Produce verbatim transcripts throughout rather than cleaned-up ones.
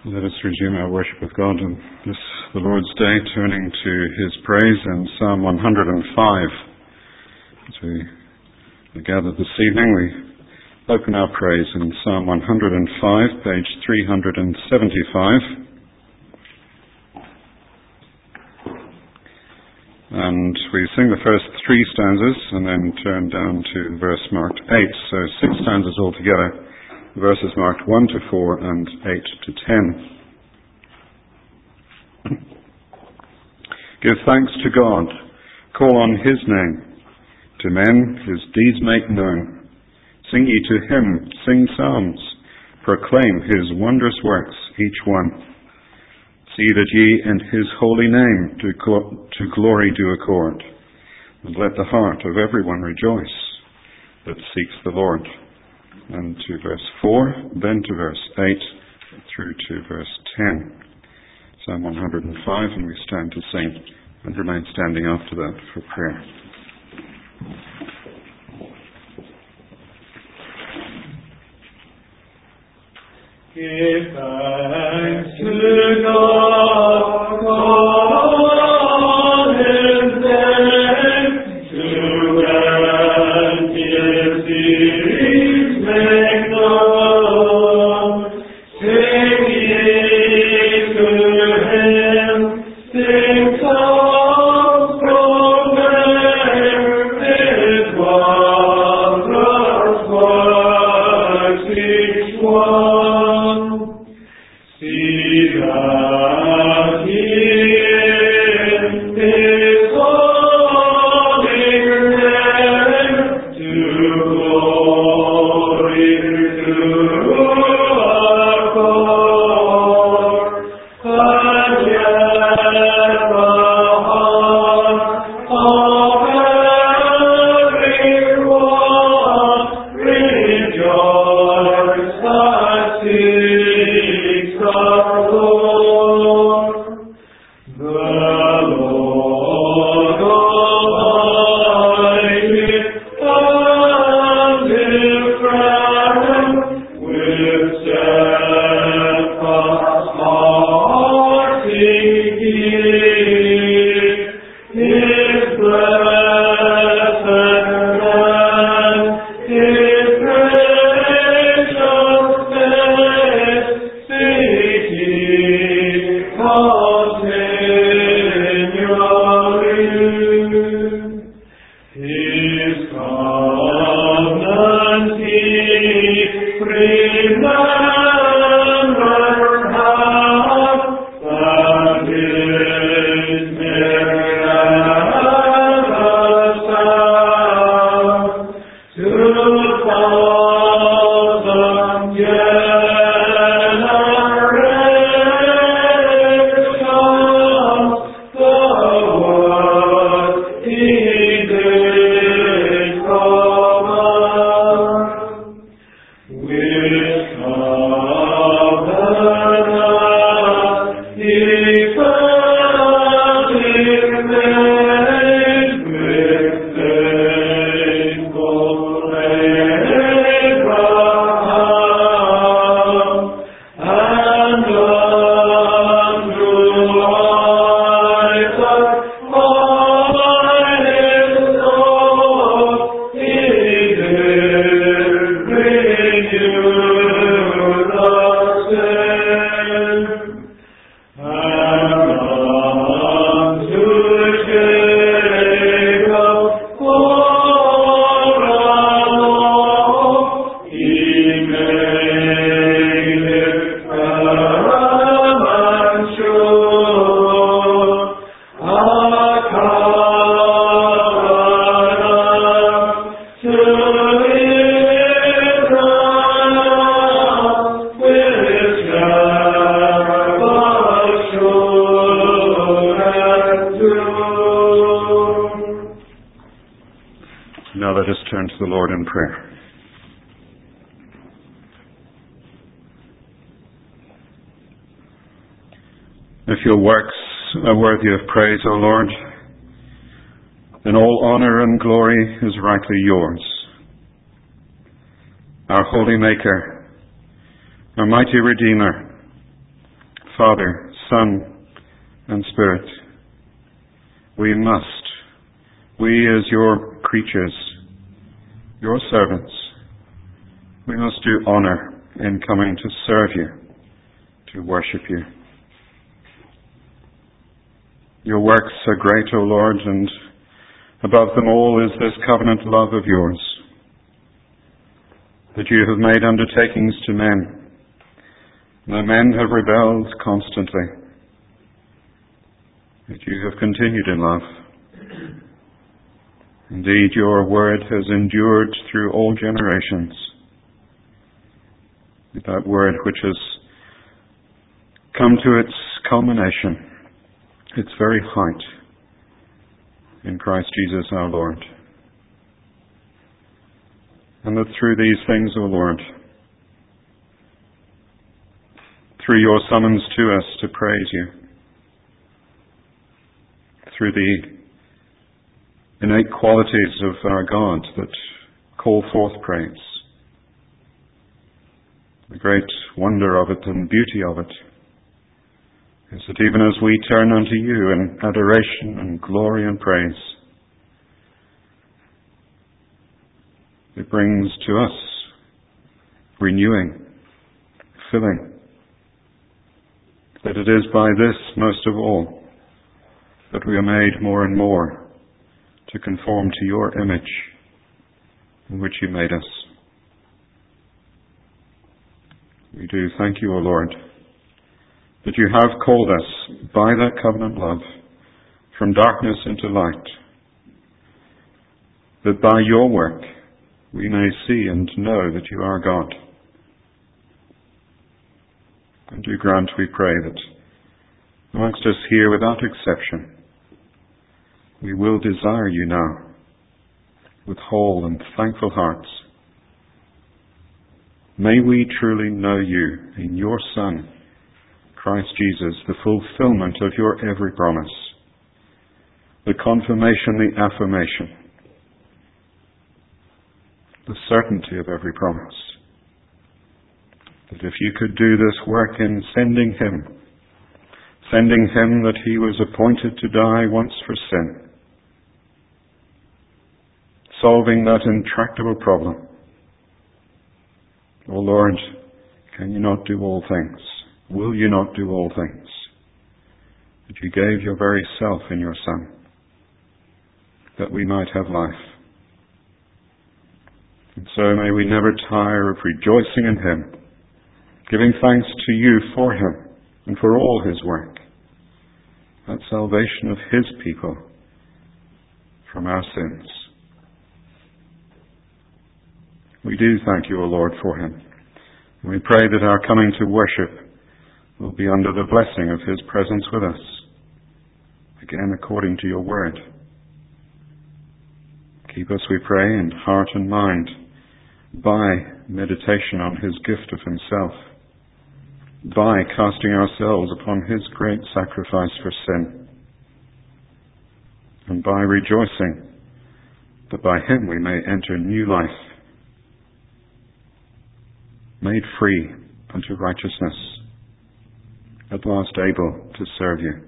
Let us resume our worship of God on this, the Lord's Day, turning to His praise in Psalm one hundred five. As we gather this evening, we open our praise in Psalm one hundred five, page three hundred seventy-five. And we sing the first three stanzas and then turn down to verse marked eight. So six stanzas altogether. Verses marked one to four and eight to ten. Give thanks to God. Call on His name. To men His deeds make known. Sing ye to Him, sing psalms. Proclaim His wondrous works, each one. See that ye in His holy name to, co- to glory do accord. And let the heart of everyone rejoice that seeks the Lord. And to verse four, then to verse eight, through to verse ten. Psalm one hundred five, and we stand to sing and remain standing after that for prayer. Give thanks to God, call His name, to grant His deeds make known. Sing ye to Him, sing songs, proclaim His wondrous works, each one. See that ye in His holy name do glory do accord, and yet the heart of everyone rejoice that seeks the Lord. The Lord Almighty and His friend with steadfast heart seek ye His blessed hand, His gracious face seek ye continually. His covenant ye remember have, that His name never sound. To thousand generations, the word He did command. With covenant He found His name, with faithful Abraham, and unto Isaac by His oath He did renew the same. And unto Jacob forever He made His firm and sure, a covenant to Israel, which never should endure. Now let us turn to the Lord in prayer. If your works are worthy of praise, O Lord, then all honor and glory is rightly yours. Our holy Maker, our mighty Redeemer, Father, Son, and Spirit. We must, we as your creatures, your servants, we must do honor in coming to serve you, to worship you. Your works are great, O Lord, and above them all is this covenant love of yours, that you have made undertakings to men. The men have rebelled constantly, but you have continued in love. Indeed, your word has endured through all generations. That word which has come to its culmination, its very height, in Christ Jesus our Lord. And that through these things, O Lord, through your summons to us to praise you, through the innate qualities of our God that call forth praise, the great wonder of it and beauty of it is that even as we turn unto you in adoration and glory and praise, it brings to us renewing, filling, that it is by this, most of all, that we are made more and more to conform to your image in which you made us. We do thank you, O Lord, that you have called us by that covenant love from darkness into light, that by your work we may see and know that you are God. And do grant, we pray, that amongst us here, without exception, we will desire you now with whole and thankful hearts. May we truly know you in your Son, Christ Jesus, the fulfillment of your every promise, the confirmation, the affirmation, the certainty of every promise. That if you could do this work in sending him, sending him that he was appointed to die once for sin, solving that intractable problem, O Lord, can you not do all things? Will you not do all things? That you gave your very self in your Son, that we might have life. And so may we never tire of rejoicing in him, giving thanks to you for him and for all his work, that salvation of his people from our sins. We do thank you, O Lord, for him. And we pray that our coming to worship will be under the blessing of his presence with us, again according to your word. Keep us, we pray, in heart and mind by meditation on his gift of himself, by casting ourselves upon his great sacrifice for sin, and by rejoicing that by him we may enter new life, made free unto righteousness, at last able to serve you.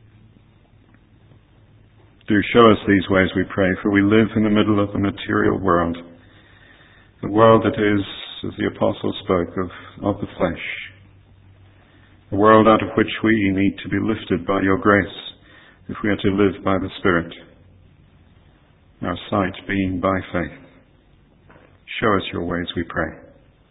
Do show us these ways, we pray, for we live in the middle of a material world, a world that is, as the Apostle spoke of, of the flesh, a world out of which we need to be lifted by your grace if we are to live by the Spirit, our sight being by faith. Show us your ways, we pray.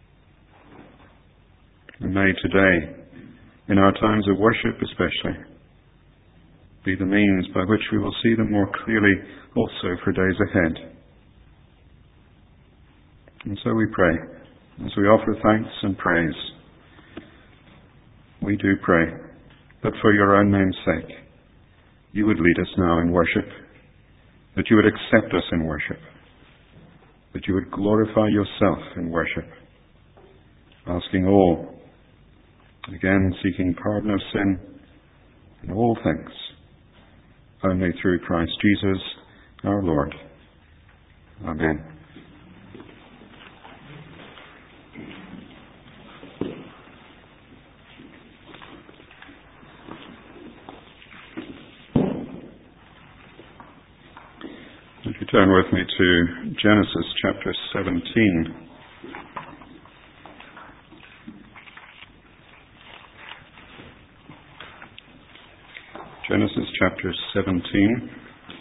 And may today, in our times of worship especially, be the means by which we will see them more clearly also for days ahead. And so we pray, as we offer thanks and praise, we do pray that for your own name's sake, you would lead us now in worship, that you would accept us in worship, that you would glorify yourself in worship, asking all, again seeking pardon of sin in all things, only through Christ Jesus our Lord. Amen. Turn with me to Genesis chapter seventeen. Genesis chapter seventeen.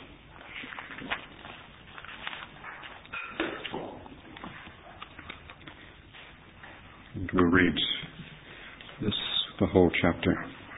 And we'll read this, the whole chapter.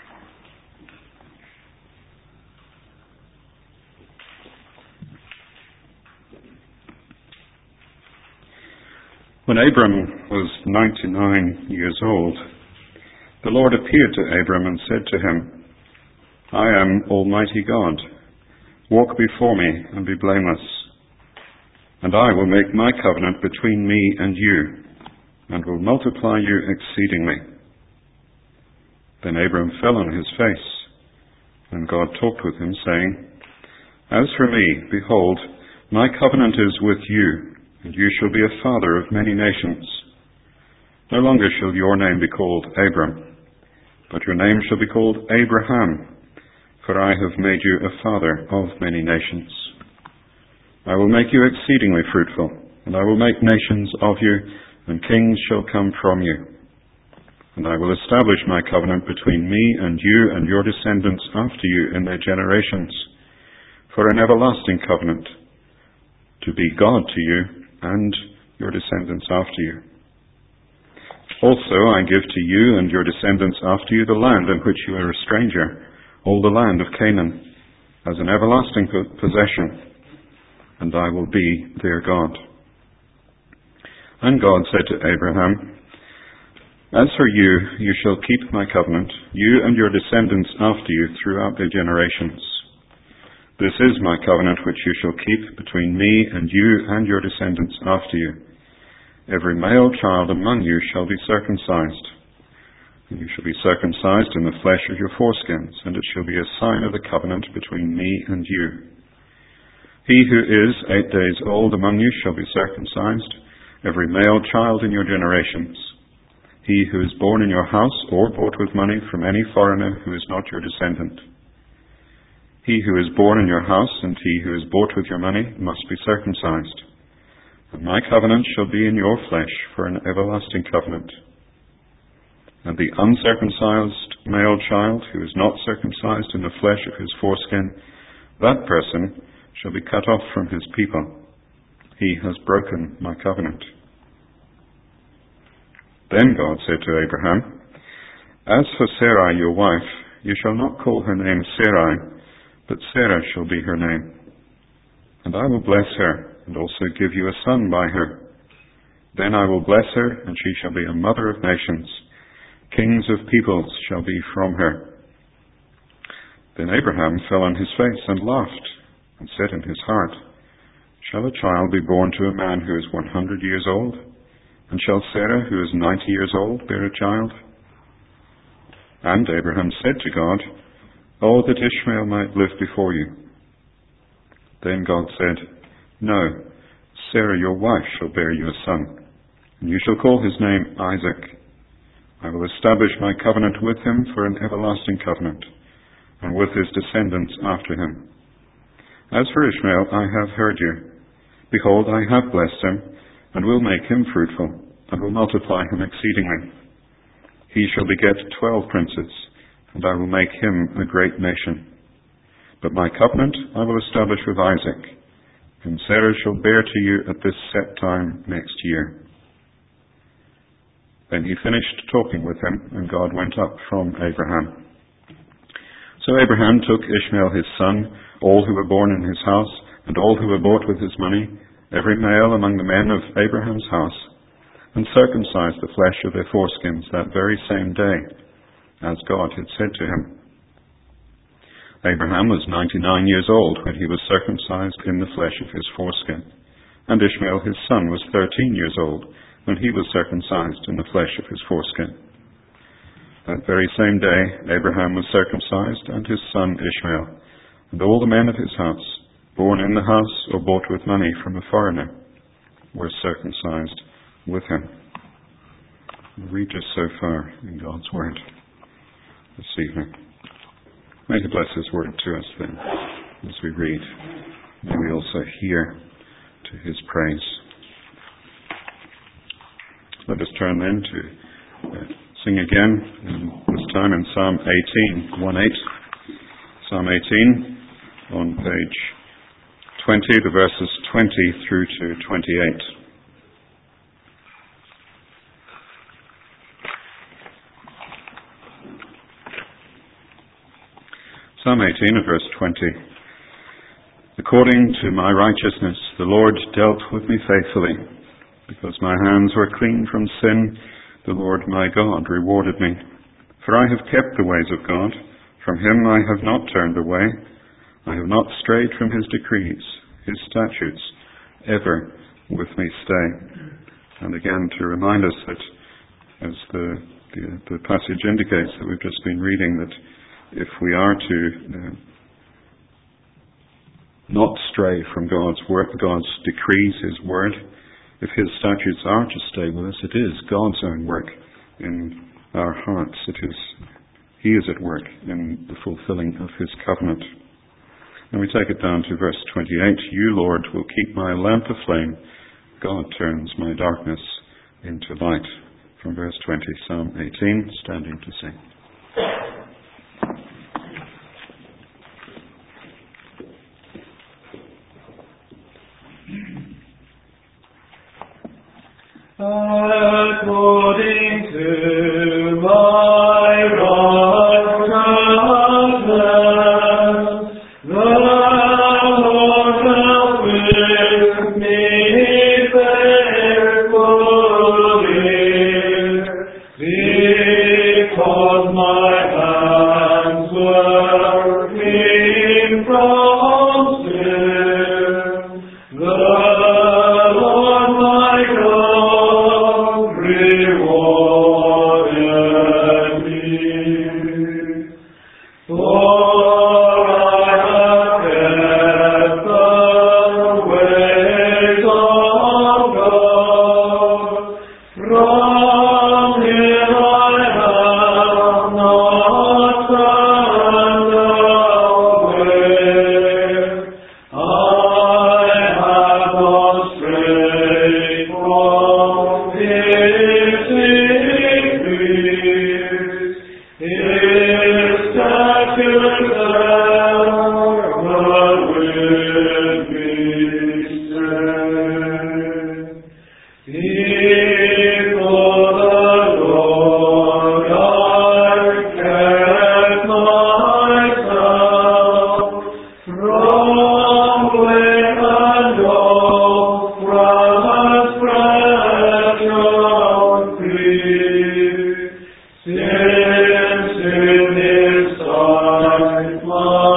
When Abram was ninety-nine years old, the Lord appeared to Abram and said to him, I am Almighty God. Walk before me and be blameless, and I will make my covenant between me and you, and will multiply you exceedingly. Then Abram fell on his face, and God talked with him, saying, As for me, behold, my covenant is with you, and you shall be a father of many nations. No longer shall your name be called Abram, but your name shall be called Abraham, for I have made you a father of many nations. I will make you exceedingly fruitful, and I will make nations of you, and kings shall come from you. And I will establish my covenant between me and you and your descendants after you in their generations, for an everlasting covenant, to be God to you and your descendants after you. Also I give to you and your descendants after you the land in which you are a stranger, all the land of Canaan, as an everlasting possession, and I will be their God. And God said to Abraham, As for you, you shall keep my covenant, you and your descendants after you throughout their generations. This is my covenant which you shall keep between me and you and your descendants after you. Every male child among you shall be circumcised. And you shall be circumcised in the flesh of your foreskins, and it shall be a sign of the covenant between me and you. He who is eight days old among you shall be circumcised, every male child in your generations. He who is born in your house or bought with money from any foreigner who is not your descendant. He who is born in your house and he who is bought with your money must be circumcised. And my covenant shall be in your flesh for an everlasting covenant. And the uncircumcised male child who is not circumcised in the flesh of his foreskin, that person shall be cut off from his people. He has broken my covenant. Then God said to Abraham, As for Sarai your wife, you shall not call her name Sarai, but Sarah shall be her name. And I will bless her, and also give you a son by her. Then I will bless her, and she shall be a mother of nations. Kings of peoples shall be from her. Then Abraham fell on his face and laughed, and said in his heart, Shall a child be born to a man who is one hundred years old? And shall Sarah, who is ninety years old, bear a child? And Abraham said to God, Oh, that Ishmael might live before you. Then God said, No, Sarah your wife shall bear you a son, and you shall call his name Isaac. I will establish my covenant with him for an everlasting covenant, and with his descendants after him. As for Ishmael, I have heard you. Behold, I have blessed him, and will make him fruitful, and will multiply him exceedingly. He shall beget twelve princes, and I will make him a great nation. But my covenant I will establish with Isaac, whom Sarah shall bear to you at this set time next year. Then he finished talking with him, and God went up from Abraham. So Abraham took Ishmael his son, all who were born in his house, and all who were bought with his money, every male among the men of Abraham's house, and circumcised the flesh of their foreskins that very same day, as God had said to him. Abraham was ninety-nine years old when he was circumcised in the flesh of his foreskin, and Ishmael his son was thirteen years old when he was circumcised in the flesh of his foreskin. That very same day Abraham was circumcised, and his son Ishmael, and all the men of his house, born in the house or bought with money from a foreigner, were circumcised with him. We'll read just so far in God's Word this evening. May He bless His Word to us then, as we read May we also hear to his praise. Let us turn then to uh, sing again, um, this time in Psalm eighteen, one eight. Psalm eighteen on page twenty, the verses twenty through to twenty-eight. Psalm eighteen, verse twenty. According to my righteousness, the Lord dealt with me faithfully. Because my hands were clean from sin, the Lord my God rewarded me. For I have kept the ways of God. From him I have not turned away. I have not strayed from his decrees. His statutes ever with me stay. And again, to remind us that, as the, the, the passage indicates that we've just been reading, that if we are to uh, not stray from God's word, God's decrees, his word, if his statutes are to stay with us, it is God's own work in our hearts. It is, he is at work in the fulfilling of his covenant. And we take it down to verse twenty-eight. You, Lord, will keep my lamp aflame. God turns my darkness into light. From verse twenty, Psalm eighteen, standing to sing. According to my righteousness, the Lord will with me faithfully, because my hands were clean from sin. The Lord my God rewarded me. For I have kept the ways of God. From him I have not turned away. I have not strayed from his decrees. His statutes ever with me stay. Before the Lord I kept myself from weight and all transgression free. Since in his sight my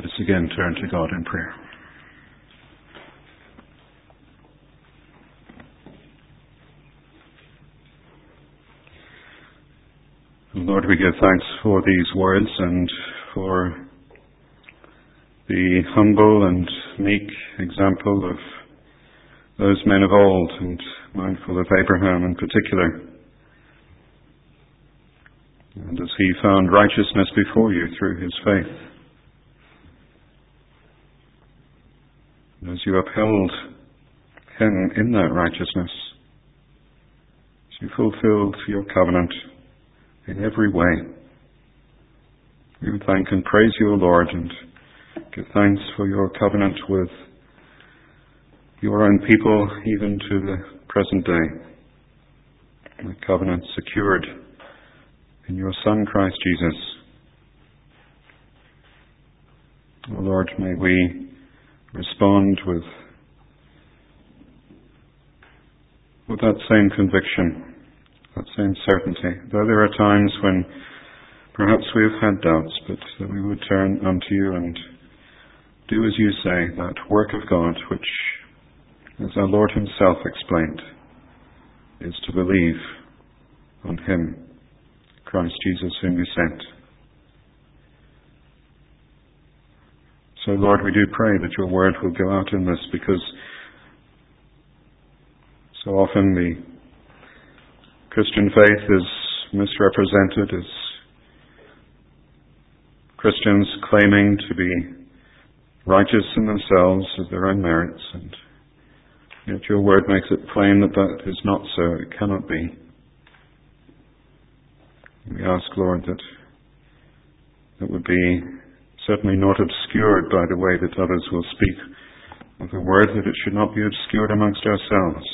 Let us again turn to God in prayer. Lord, we give thanks for these words and for the humble and meek example of those men of old, and mindful of Abraham in particular. And as he found righteousness before you through his faith, and as you upheld him in that righteousness, as you fulfilled your covenant in every way, we would thank and praise you, O Lord, and give thanks for your covenant with your own people, even to the present day. A covenant secured in your Son, Christ Jesus. O Lord, may we respond with, with that same conviction, that same certainty, though there are times when perhaps we have had doubts, but that we would turn unto you and do as you say, that work of God which, as our Lord himself explained, is to believe on him, Christ Jesus, whom you sent. So, Lord, we do pray that your word will go out in this, because so often the Christian faith is misrepresented as Christians claiming to be righteous in themselves of their own merits, and yet your word makes it plain that that is not so. It cannot be. We ask, Lord, that it would be certainly not obscured by the way that others will speak of the word, that it should not be obscured amongst ourselves,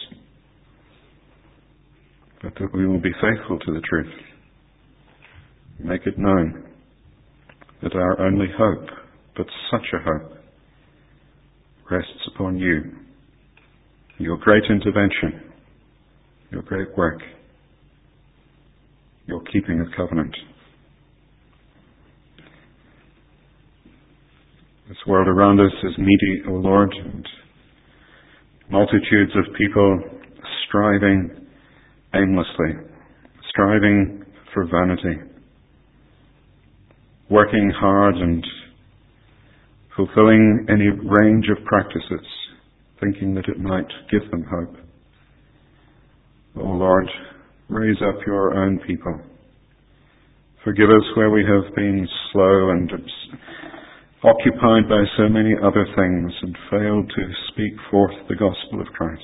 but that we will be faithful to the truth. Make it known that our only hope, but such a hope, rests upon you, your great intervention, your great work, your keeping of covenant. This world around us is needy, O Lord, and multitudes of people striving aimlessly, striving for vanity, working hard and fulfilling any range of practices, thinking that it might give them hope. O Lord, raise up your own people. Forgive us where we have been slow and occupied by so many other things and failed to speak forth the gospel of Christ.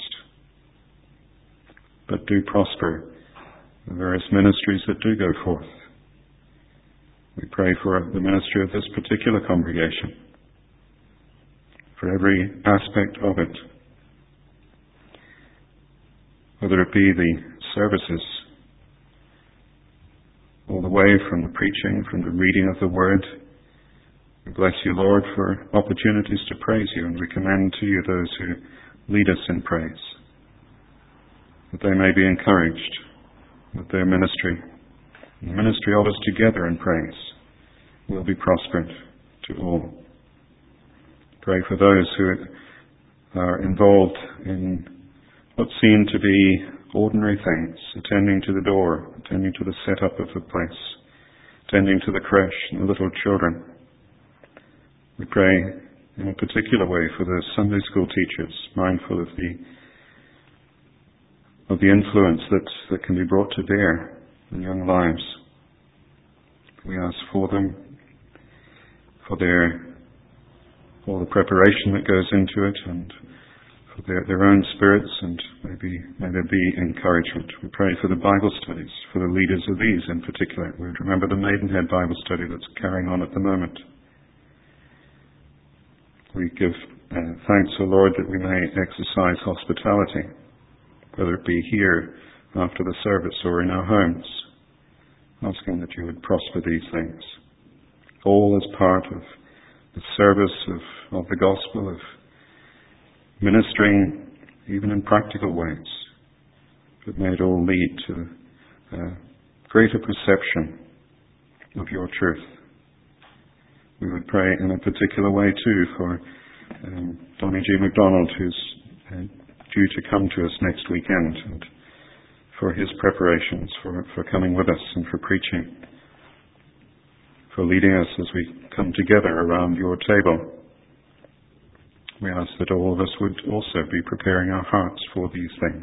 But do prosper the various ministries that do go forth. We pray for the ministry of this particular congregation, for every aspect of it, whether it be the services, all the way from the preaching, from the reading of the word. We bless you, Lord, for opportunities to praise you, and we commend to you those who lead us in praise, that they may be encouraged with their ministry. The ministry of us together in praise will be prospered to all. Pray for those who are involved in what seem to be ordinary things, attending to the door, attending to the setup of the place, attending to the creche and the little children. We pray in a particular way for the Sunday school teachers, mindful of the of the influence that, that can be brought to bear in young lives. We ask for them, for their all the preparation that goes into it, and for their, their own spirits, and maybe may there be encouragement. We pray for the Bible studies, for the leaders of these in particular. We would remember the Maidenhead Bible study that's carrying on at the moment. We give uh, thanks, O Lord, that we may exercise hospitality, whether it be here after the service or in our homes, asking that you would prosper these things, all as part of the service of, of the gospel, of ministering even in practical ways, but may it all lead to a greater perception of your truth, We would pray in a particular way too for um, Donnie G. MacDonald, who's uh, due to come to us next weekend, and for his preparations, for, for coming with us and for preaching, for leading us as we come together around your table. We ask that all of us would also be preparing our hearts for these things.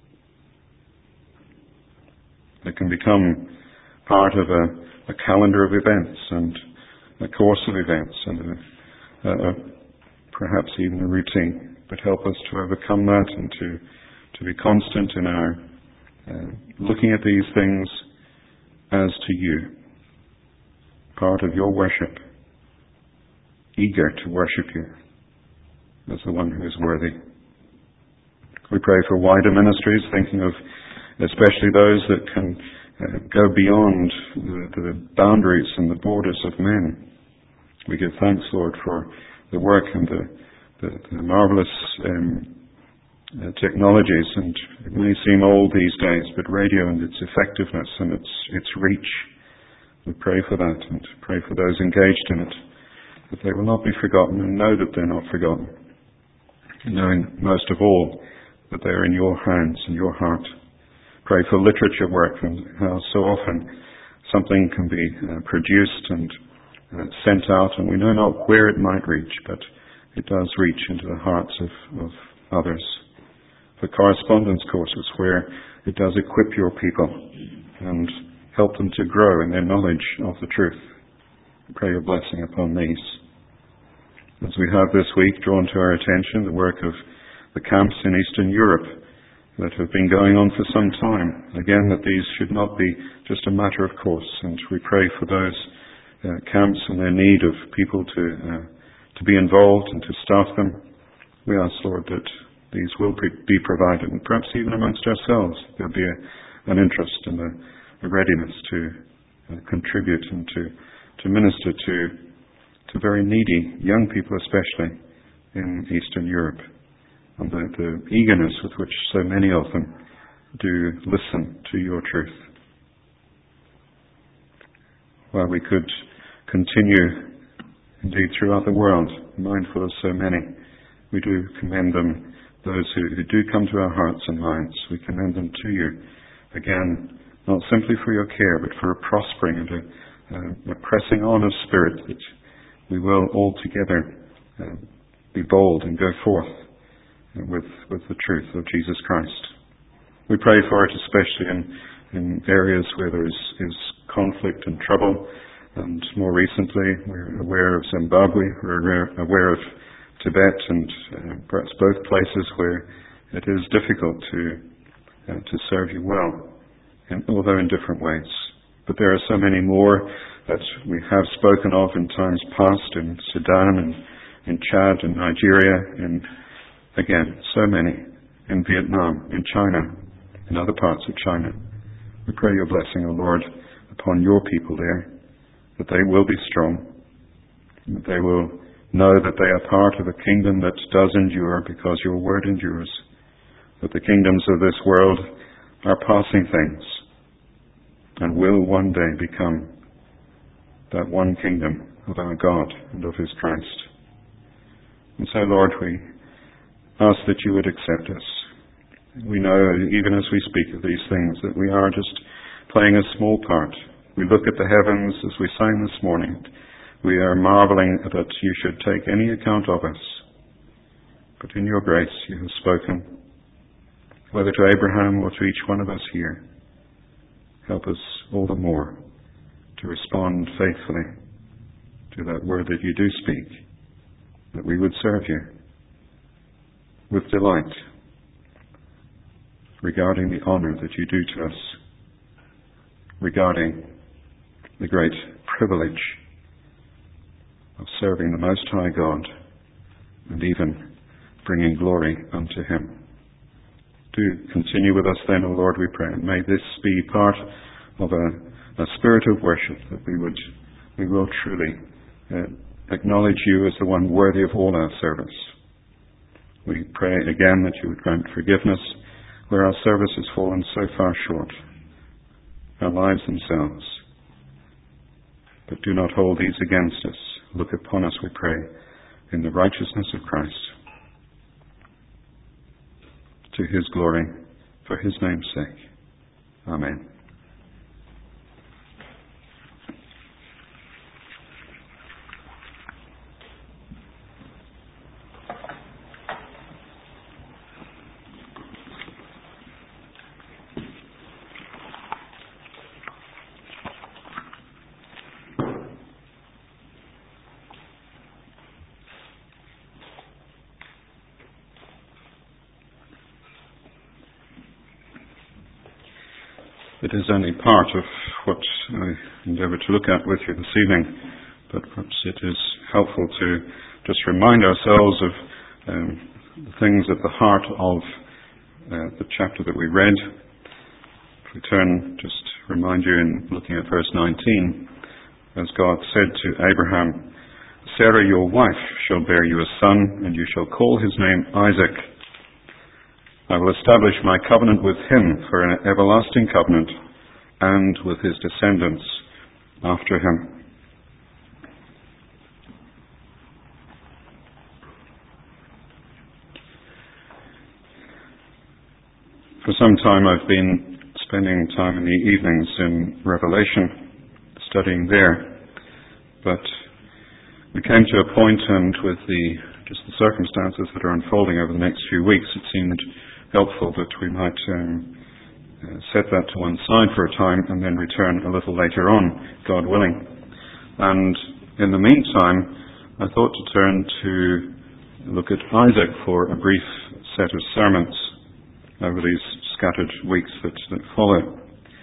It can become part of a, a calendar of events and a course of events and a, a, a, perhaps even a routine, but help us to overcome that and to, to be constant in our uh, looking at these things as to you, part of your worship, eager to worship you as the one who is worthy. We pray for wider ministries, thinking of especially those that can uh, go beyond the, the boundaries and the borders of men. We give thanks, Lord, for the work and the, the, the marvelous um, uh, technologies, and it may seem old these days, but radio and its effectiveness and its its reach. We pray for that and pray for those engaged in it, that they will not be forgotten and know that they're not forgotten, knowing most of all that they're in your hands and your heart. Pray for literature work and how so often something can be uh, produced and uh, sent out, and we know not where it might reach, but it does reach into the hearts of, of others. For correspondence courses where it does equip your people and help them to grow in their knowledge of the truth. We pray your blessing upon these. As we have this week drawn to our attention the work of the camps in Eastern Europe that have been going on for some time. Again, that these should not be just a matter of course, and we pray for those uh, camps and their need of people to uh, to be involved and to staff them. We ask, Lord, that these will be provided, and perhaps even amongst ourselves there'll be a, an interest and a, a readiness to uh, contribute and to, to minister to to very needy young people, especially in Eastern Europe, and the, the eagerness with which so many of them do listen to your truth. While we could continue indeed throughout the world, mindful of so many, we do commend them, those who, who do come to our hearts and minds. We commend them to you, again, not simply for your care, but for a prospering and a, a, a pressing on of spirit, that we will all together uh, be bold and go forth uh, with, with the truth of Jesus Christ. We pray for it especially in, in areas where there is, is conflict and trouble, and more recently we're aware of Zimbabwe, we're aware of Tibet, and uh, perhaps both places where it is difficult to uh, to serve you well, and, although in different ways. But there are so many more that we have spoken of in times past, in Sudan and in Chad and Nigeria, and again, so many in Vietnam, in China, in other parts of China. We pray your blessing, O Lord, upon your people there, that they will be strong, that they will know that they are part of a kingdom that does endure because your word endures, that the kingdoms of this world are passing things and will one day become that one kingdom of our God and of his Christ. And so, Lord, we ask that you would accept us. We know, even as we speak of these things, that we are just playing a small part. We look at the heavens as we sang this morning. We are marveling that you should take any account of us. But in your grace you have spoken, whether to Abraham or to each one of us here. Help us all the more to respond faithfully to that word that you do speak, that we would serve you with delight, regarding the honor that you do to us, regarding the great privilege of serving the Most High God and even bringing glory unto him. Do continue with us then, O Lord, we pray, and may this be part of a, a spirit of worship, that we would, we will truly uh, acknowledge you as the one worthy of all our service. We pray again that you would grant forgiveness where our service has fallen so far short, our lives themselves. But do not hold these against us. look upon us, we pray, in the righteousness of Christ, to his glory, for his name's sake. Amen. It is only part of what I endeavour to look at with you this evening, but perhaps it is helpful to just remind ourselves of um, the things at the heart of uh, the chapter that we read. If we turn, just remind you in looking at verse nineteen, as God said to Abraham, Sarah your wife shall bear you a son, and you shall call his name Isaac. I will establish my covenant with him for an everlasting covenant, and with his descendants after him. For some time I've been spending time in the evenings in Revelation, studying there. But we came to a point, and with the just the circumstances that are unfolding over the next few weeks, it seemed helpful that we might um, uh, set that to one side for a time and then return a little later on, God willing. And in the meantime, I thought to turn to look at Isaac for a brief set of sermons over these scattered weeks that, that follow.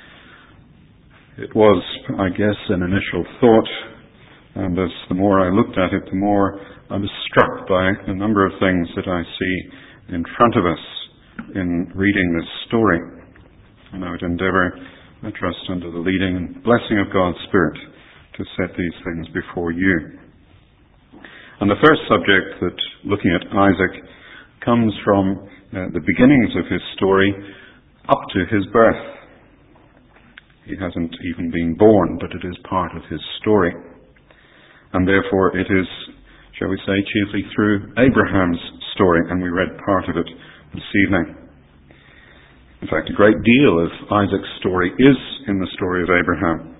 It was, I guess, an initial thought, and as the more I looked at it, the more I was struck by a number of things that I see in front of us in reading this story. And I would endeavour, I trust, under the leading and blessing of God's Spirit, to set these things before you. And the first subject that, looking at Isaac, comes from uh, the beginnings of his story up to his birth. He hasn't even been born, but it is part of his story. And therefore it is, shall we say, chiefly through Abraham's story, and we read part of it this evening. In fact, a great deal of Isaac's story is in the story of Abraham.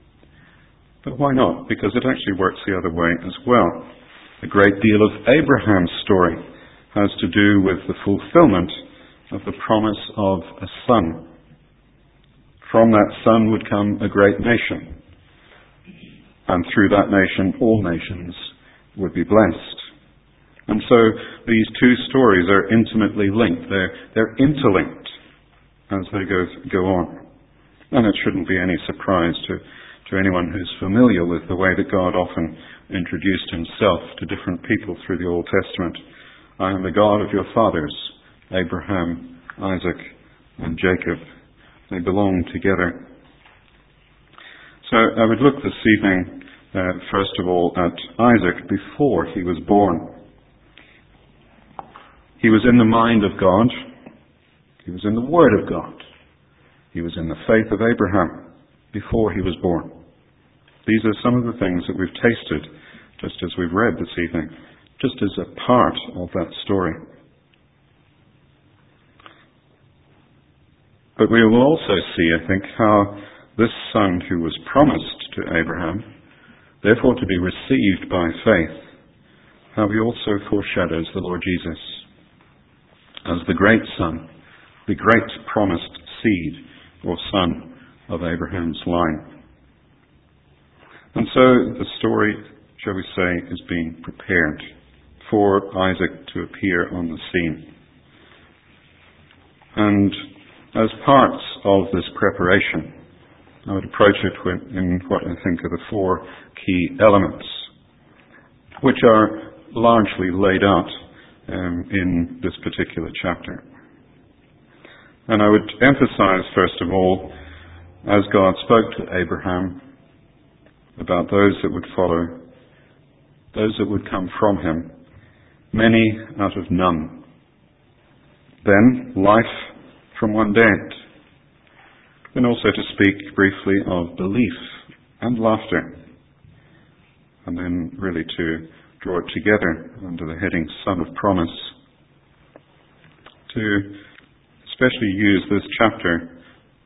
But why not? Because it actually works the other way as well. A great deal of Abraham's story has to do with the fulfillment of the promise of a son. From that son would come a great nation. And through that nation, all nations would be blessed. And so these two stories are intimately linked. They're, they're interlinked as they go, go on. And it shouldn't be any surprise to, to anyone who's familiar with the way that God often introduced himself to different people through the Old Testament. I am the God of your fathers, Abraham, Isaac, and Jacob. They belong together. So I would look this evening, uh, first of all, at Isaac before he was born. He was in the mind of God. He was in the Word of God. He was in the faith of Abraham before he was born. These are some of the things that we've tasted, just as we've read this evening, just as a part of that story. But we will also see, I think, how this son who was promised to Abraham, therefore to be received by faith, how he also foreshadows the Lord Jesus as the great son, the great promised seed or son of Abraham's line. And so the story, shall we say, is being prepared for Isaac to appear on the scene. And as parts of this preparation, I would approach it in what I think are the four key elements, which are largely laid out um, in this particular chapter. And I would emphasize, first of all, as God spoke to Abraham about those that would follow, those that would come from him, many out of none. Then life from one dead. Then also to speak briefly of belief and laughter. and then really to draw it together under the heading Son of Promise. To especially use this chapter,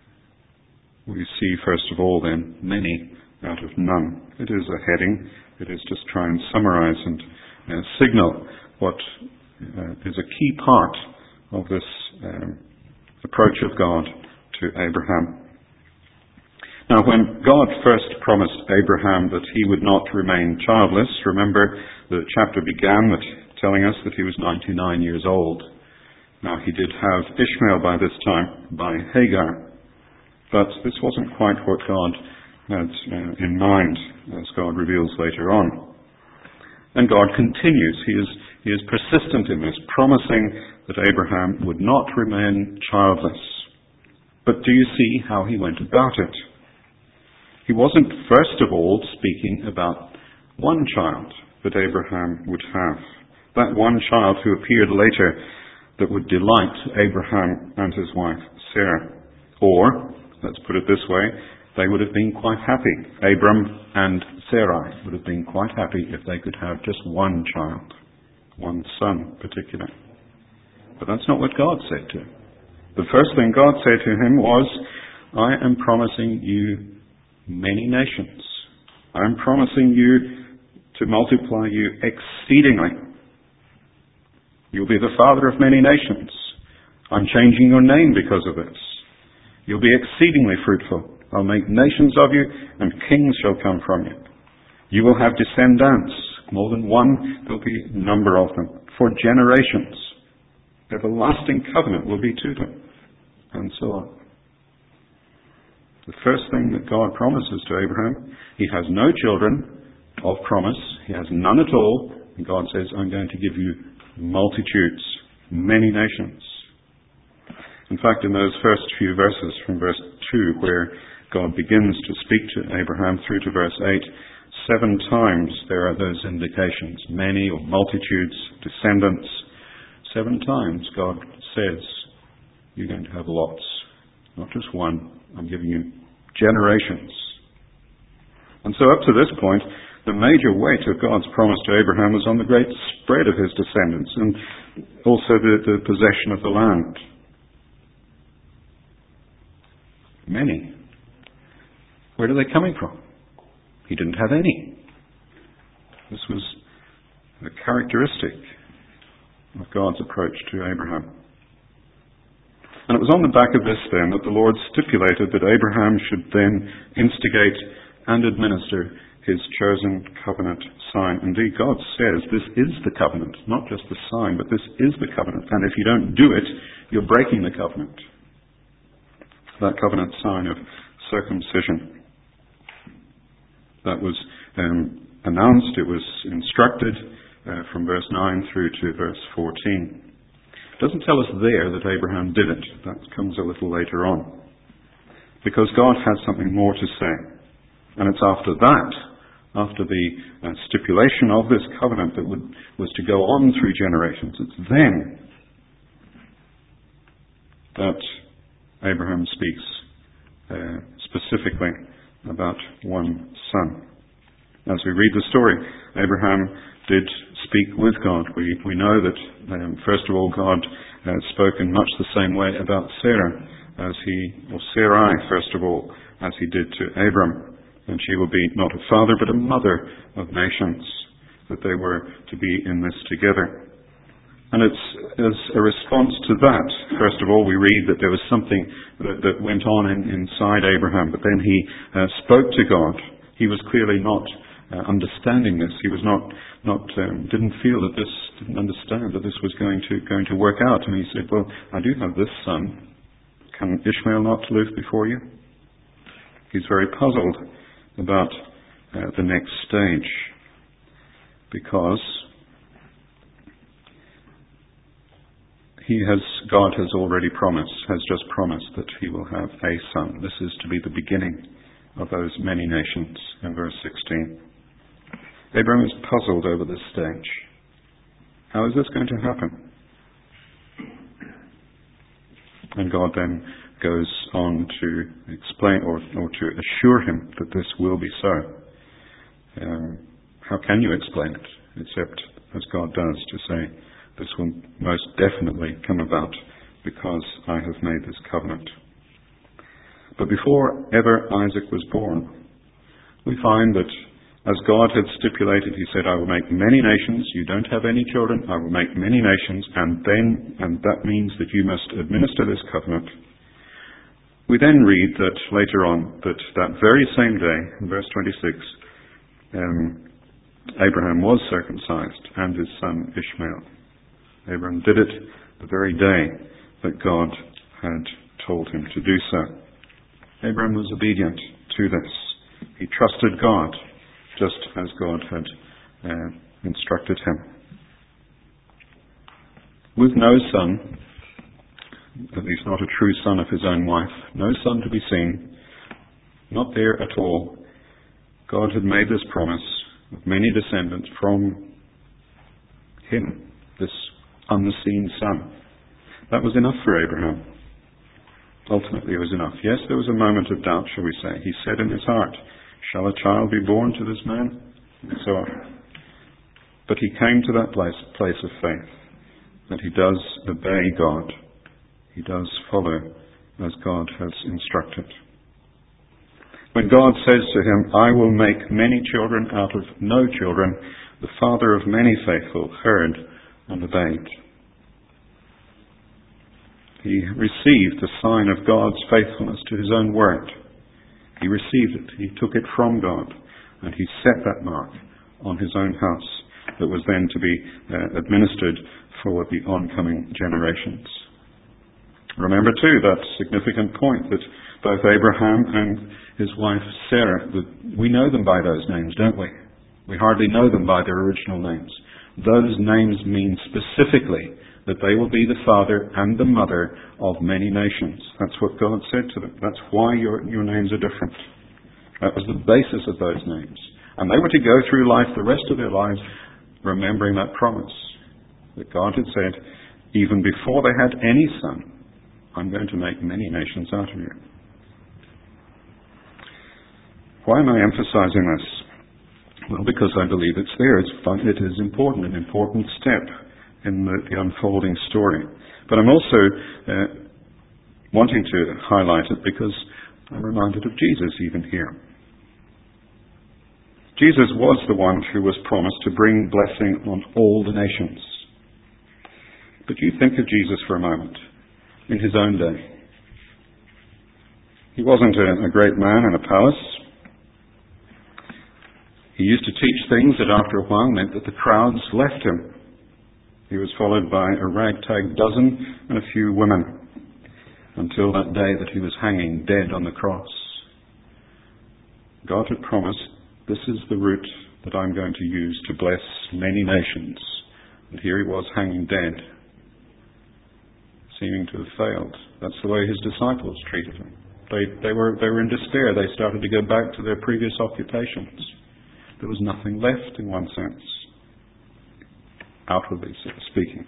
we see first of all then many out of none. It is a heading. It is just try and summarize and uh, signal what uh, is a key part of this um, approach of God to Abraham. Now, when God first promised Abraham that he would not remain childless, remember the chapter began with telling us that he was ninety-nine years old. Now, he did have Ishmael by this time, by Hagar, but this wasn't quite what God had uh, in mind, as God reveals later on. And God continues. He is, he is persistent in this, promising that Abraham would not remain childless. But do you see how he went about it? He wasn't first of all speaking about one child that Abraham would have. That one child who appeared later that would delight Abraham and his wife Sarah. Or, let's put it this way, they would have been quite happy. Abram and Sarai would have been quite happy if they could have just one child, one son particularly. But that's not what God said to him. The first thing God said to him was, I am promising you many nations. I am promising you to multiply you exceedingly. You'll be the father of many nations. I'm changing your name because of this. You'll be exceedingly fruitful. I'll make nations of you, and kings shall come from you. You will have descendants, more than one. There'll be a number of them, for generations. Everlasting covenant will be to them, and so on. The first thing that God promises to Abraham, he has no children of promise. He has none at all. And God says, I'm going to give you multitudes, many nations. In fact, in those first few verses from verse two, where God begins to speak to Abraham through to verse eight, seven times there are those indications, many or multitudes, descendants. Seven times God says, you're going to have lots, not just one. I'm giving you generations. And so up to this point, the major weight of God's promise to Abraham was on the great spread of his descendants and also the, the possession of the land. Many. Where are they coming from? He didn't have any. This was a characteristic of God's approach to Abraham. And it was on the back of this then that the Lord stipulated that Abraham should then instigate and administer his chosen covenant sign. Indeed, God says this is the covenant, not just the sign, but this is the covenant. And if you don't do it, you're breaking the covenant. That covenant sign of circumcision. That was um, announced, it was instructed uh, from verse nine through to verse fourteen. It doesn't tell us there that Abraham did it. That comes a little later on. Because God has something more to say. And it's after that, after the uh, stipulation of this covenant that would, was to go on through generations, it's then that Abraham speaks uh, specifically about one son. As we read the story, Abraham did speak with God. We, we know that, um, first of all, God uh, spoke in much the same way about Sarah, as he, or Sarai, first of all, as he did to Abram. And she will be not a father, but a mother of nations, that they were to be in this together. And it's as a response to that, first of all, we read that there was something that, that went on in, inside Abraham, but then he uh, spoke to God. He was clearly not uh, understanding this. He was not, not um, didn't feel that this, didn't understand that this was going to going to work out. And he said, well, I do have this son. Can Ishmael not live before you? He's very puzzled about uh, the next stage, because he has, God has already promised, has just promised that he will have a son. This is to be the beginning of those many nations in verse sixteen. Abraham is puzzled over this stage. How is this going to happen? And God then goes on to explain or, or to assure him that this will be so. Um, how can you explain it except as God does, to say, this will most definitely come about because I have made this covenant. But before ever Isaac was born, we find that as God had stipulated, he said, I will make many nations. You don't have any children. I will make many nations. And then, and that means that you must administer this covenant. We then read that later on, that that very same day, in verse twenty-six, um, Abraham was circumcised and his son Ishmael. Abraham did it the very day that God had told him to do so. Abraham was obedient to this. He trusted God, just as God had uh, instructed him. With no son, at least not a true son of his own wife, no son to be seen, not there at all, God had made this promise of many descendants from him, this unseen son. That was enough for Abraham. Ultimately it was enough. Yes, there was a moment of doubt, shall we say. He said in his heart, shall a child be born to this man? And so on. But he came to that place, place of faith, that he does obey God. He does follow as God has instructed. When God says to him, I will make many children out of no children, the father of many faithful heard and obeyed. He received the sign of God's faithfulness to his own word. He received it. He took it from God, and he set that mark on his own house that was then to be uh, administered for the oncoming generations. Remember too that significant point that both Abraham and his wife Sarah, we know them by those names, don't we? We hardly know them by their original names. Those names mean specifically that they will be the father and the mother of many nations. That's what God said to them. That's why your, your names are different. That was the basis of those names. And they were to go through life the rest of their lives remembering that promise that God had said, even before they had any son, I'm going to make many nations out of you. Why am I emphasizing this? Well, because I believe it's there. It's fun. It is important, an important step in the, the unfolding story. But I'm also uh, wanting to highlight it because I'm reminded of Jesus even here. Jesus was the one who was promised to bring blessing on all the nations. But you think of Jesus for a moment, in his own day. He wasn't a, a great man in a palace. He used to teach things that after a while meant that the crowds left him. He was followed by a ragtag dozen and a few women until that day that he was hanging dead on the cross. God had promised, this is the route that I'm going to use to bless many nations. And here he was hanging dead, seeming to have failed. That's the way his disciples treated him. They, they, were, they were in despair. They started to go back to their previous occupations. There was nothing left in one sense, outwardly speaking.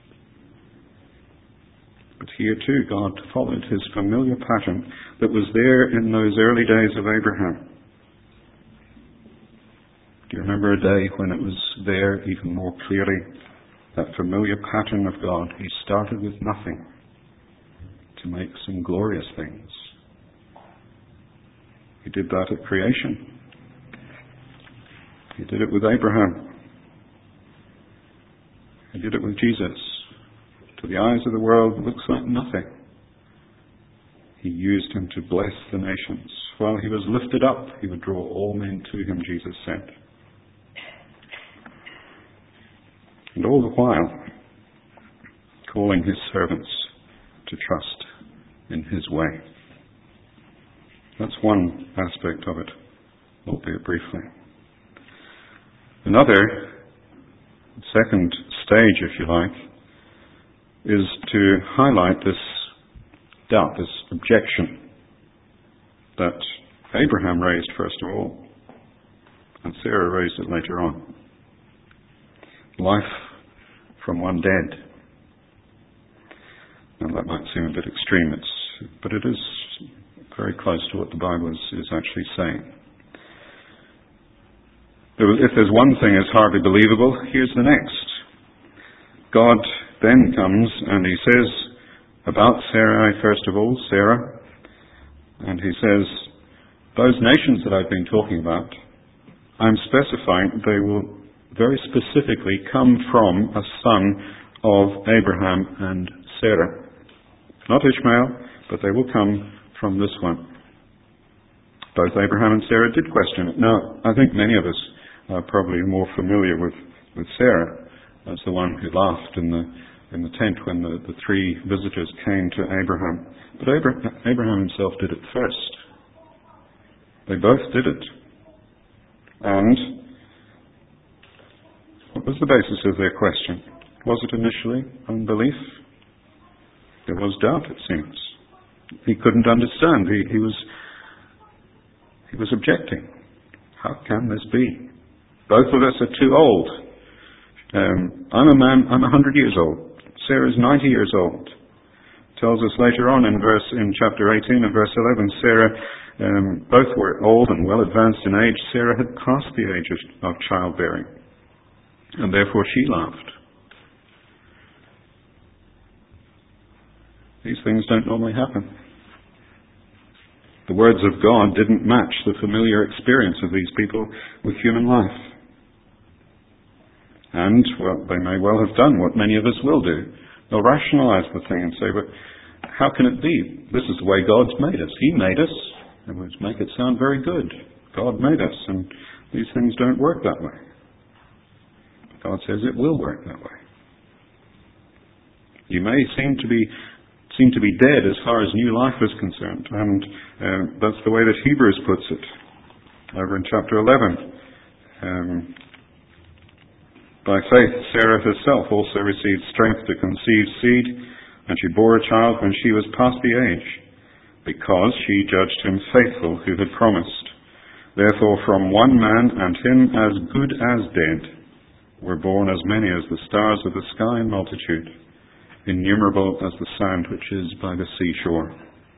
But here too, God followed his familiar pattern that was there in those early days of Abraham. Do you remember a day when it was there even more clearly? That familiar pattern of God. He started with nothing to make some glorious things. He did that at creation. He did it with Abraham. He did it with Jesus. To the eyes of the world, it looks like nothing. He used him to bless the nations. While he was lifted up, he would draw all men to him, Jesus said. And all the while, calling his servants to trust in his way. That's one aspect of it, albeit briefly. Another, second stage, if you like, is to highlight this doubt, this objection that Abraham raised first of all, and Sarah raised it later on. Life from one dead. Now that might seem a bit extreme, it's, but it is very close to what the Bible is, is actually saying. If there's one thing that's hardly believable, here's the next. God then comes and he says about Sarai, first of all, Sarah, and he says, those nations that I've been talking about, I'm specifying they will very specifically come from a son of Abraham and Sarah. Not Ishmael, but they will come from this one. Both Abraham and Sarah did question it. Now, I think many of us are probably more familiar with, with Sarah as the one who laughed in the in the tent when the, the three visitors came to Abraham. But Abraham, Abraham himself did it first. They both did it. And what was the basis of their question? Was it initially unbelief? There was doubt, it seems. He couldn't understand. He, he was he was objecting. How can this be? Both of us are too old. Um, I'm a man, I'm a hundred years old. Sarah's ninety years old. Tells us later on in verse in chapter eighteen and verse eleven, Sarah, um, both were old and well advanced in age. Sarah had passed the age of, of childbearing, and therefore she laughed. These things don't normally happen. The words of God didn't match the familiar experience of these people with human life. And, well, they may well have done what many of us will do. They'll rationalize the thing and say, but how can it be? This is the way God's made us. He made us, and we'll make it sound very good. God made us, and these things don't work that way. God says it will work that way. You may seem to be seem to be dead as far as new life is concerned, and uh, that's the way that Hebrews puts it over in chapter eleven. Um, By faith, Sarah herself also received strength to conceive seed, and she bore a child when she was past the age, because she judged him faithful who had promised. Therefore, from one man, and him as good as dead, were born as many as the stars of the sky in multitude, innumerable as the sand which is by the seashore.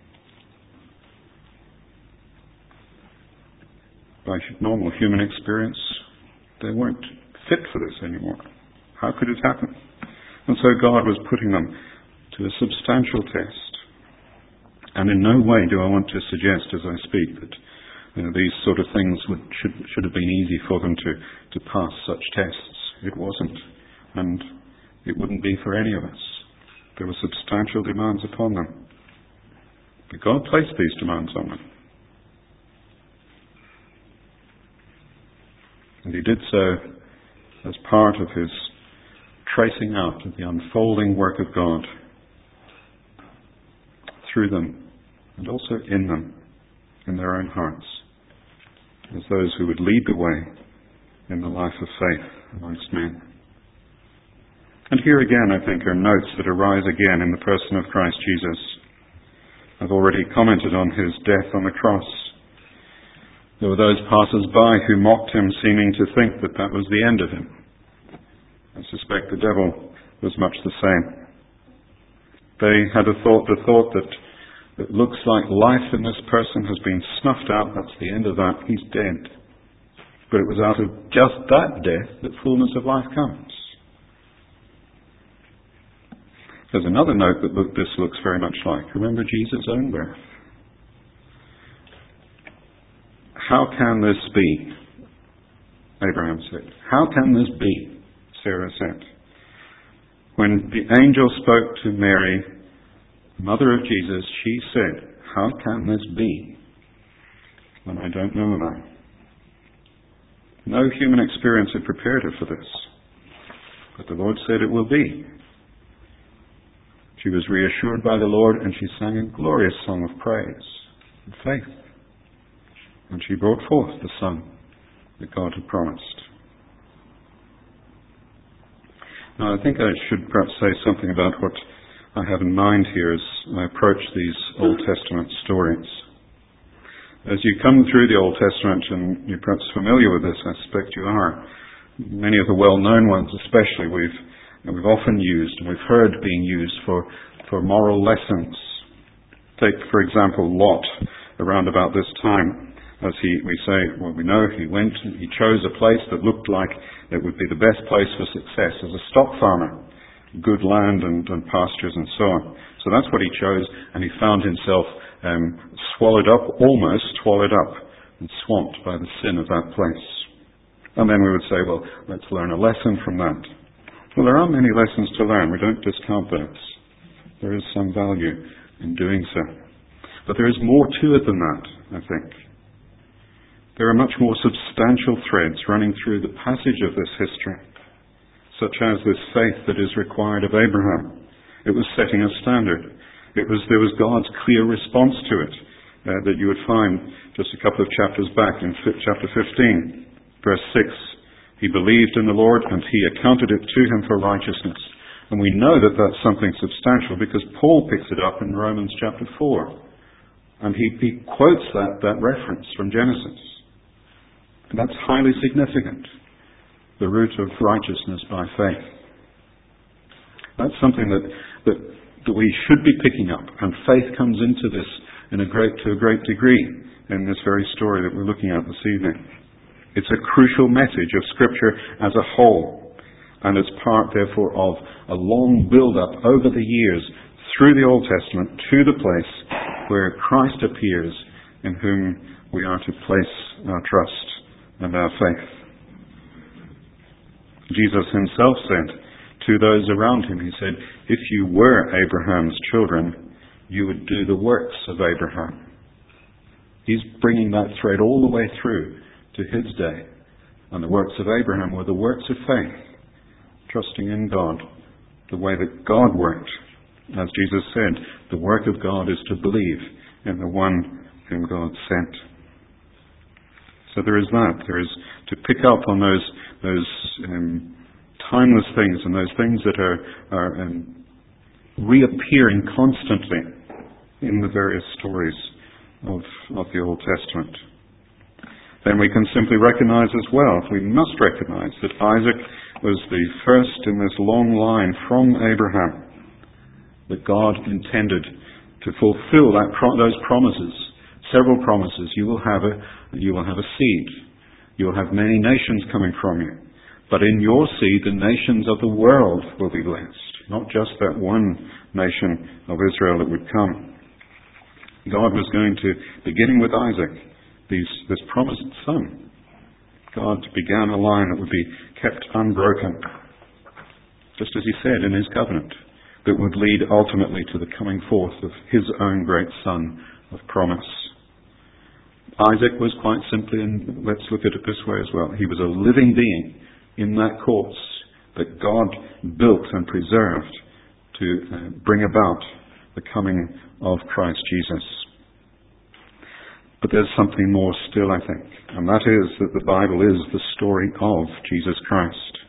By normal human experience, they weren't fit for this anymore. How could it happen? And so God was putting them to a substantial test. And in no way do I want to suggest as I speak that you know, these sort of things would, should, should have been easy for them to, to pass such tests. It wasn't. And it wouldn't be for any of us. There were substantial demands upon them. But God placed these demands on them. And He did so as part of His tracing out of the unfolding work of God through them and also in them, in their own hearts, as those who would lead the way in the life of faith amongst men. And here again, I think, are notes that arise again in the person of Christ Jesus. I've already commented on His death on the cross. There were those passers-by who mocked Him, seeming to think that that was the end of Him. I suspect the devil was much the same. They had a thought, the thought that it looks like life in this person has been snuffed out. That's the end of that. He's dead. But it was out of just that death that fullness of life comes. There's another note that look, this looks very much like. Remember Jesus' own birth. How can this be? Abraham said. How can this be? Sarah said. When the angel spoke to Mary, mother of Jesus, she said, how can this be when I don't know a man? No human experience had prepared her for this. But the Lord said it will be. She was reassured by the Lord, and she sang a glorious song of praise and faith. And she brought forth the Son that God had promised. Now, I think I should perhaps say something about what I have in mind here as I approach these Old Testament stories. As you come through the Old Testament, and you're perhaps familiar with this, I suspect you are, many of the well-known ones especially, we've and we've often used, and we've heard being used for, for moral lessons. Take, for example, Lot, around about this time. As he, we say, well, we know he went and he chose a place that looked like it would be the best place for success as a stock farmer. Good land and, and pastures and so on. So that's what he chose, and he found himself um, swallowed up, almost swallowed up, and swamped by the sin of that place. And then we would say, well, let's learn a lesson from that. Well, there are many lessons to learn. We don't discount those. There is some value in doing so. But there is more to it than that, I think. There are much more substantial threads running through the passage of this history, such as this faith that is required of Abraham. It was setting a standard. It was, there was God's clear response to it uh, that you would find just a couple of chapters back in chapter fifteen, verse six. He believed in the Lord and he accounted it to him for righteousness. And we know that that's something substantial because Paul picks it up in Romans chapter four. And he, he quotes that, that reference from Genesis. And that's highly significant. The root of righteousness by faith. That's something that, that, that we should be picking up. And faith comes into this in a great, to a great degree in this very story that we're looking at this evening. It's a crucial message of Scripture as a whole. And it's part, therefore, of a long build-up over the years through the Old Testament to the place where Christ appears, in whom we are to place our trust and our faith. Jesus himself said to those around him, he said, if you were Abraham's children, you would do the works of Abraham. He's bringing that thread all the way through to his day. And the works of Abraham were the works of faith, trusting in God, the way that God worked. As Jesus said, the work of God is to believe in the one whom God sent. So there is that. There is to pick up on those those um, timeless things and those things that are, are um, reappearing constantly in the various stories of, of the Old Testament. Then we can simply recognize as well, we must recognize that Isaac was the first in this long line from Abraham, that God intended to fulfill that pro- those promises, several promises. You will have a you will have a seed. You will have many nations coming from you. But in your seed, the nations of the world will be blessed, not just that one nation of Israel that would come. God was going to, beginning with Isaac, these, this promised son, God began a line that would be kept unbroken, just as he said in his covenant, that would lead ultimately to the coming forth of his own great son of promise. Isaac was quite simply, and let's look at it this way as well, he was a living being in that course that God built and preserved to uh, bring about the coming of Christ Jesus. But there's something more still, I think, and that is that the Bible is the story of Jesus Christ.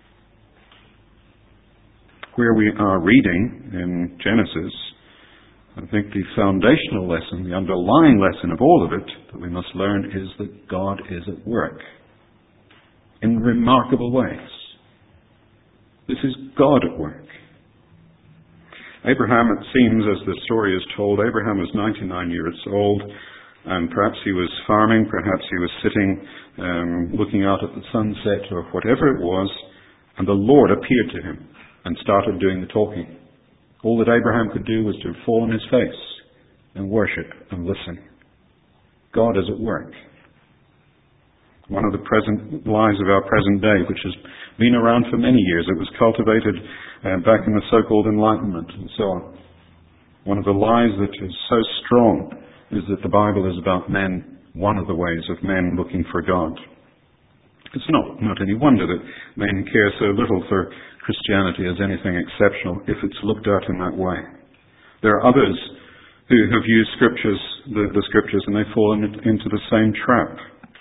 Where we are reading in Genesis, I think the foundational lesson, the underlying lesson of all of it that we must learn is that God is at work in remarkable ways. This is God at work. Abraham, it seems, as the story is told, Abraham was ninety-nine years old, and perhaps he was farming, perhaps he was sitting um, looking out at the sunset or whatever it was, and the Lord appeared to him and started doing the talking. All that Abraham could do was to fall on his face and worship and listen. God is at work. One of the present lies of our present day, which has been around for many years. It was cultivated uh, back in the so-called Enlightenment and so on. One of the lies that is so strong is that the Bible is about men, one of the ways of men looking for God. It's not, not any wonder that men care so little for Christianity as anything exceptional if it's looked at in that way. There are others who have used scriptures, the, the scriptures, and they fall in, into the same trap.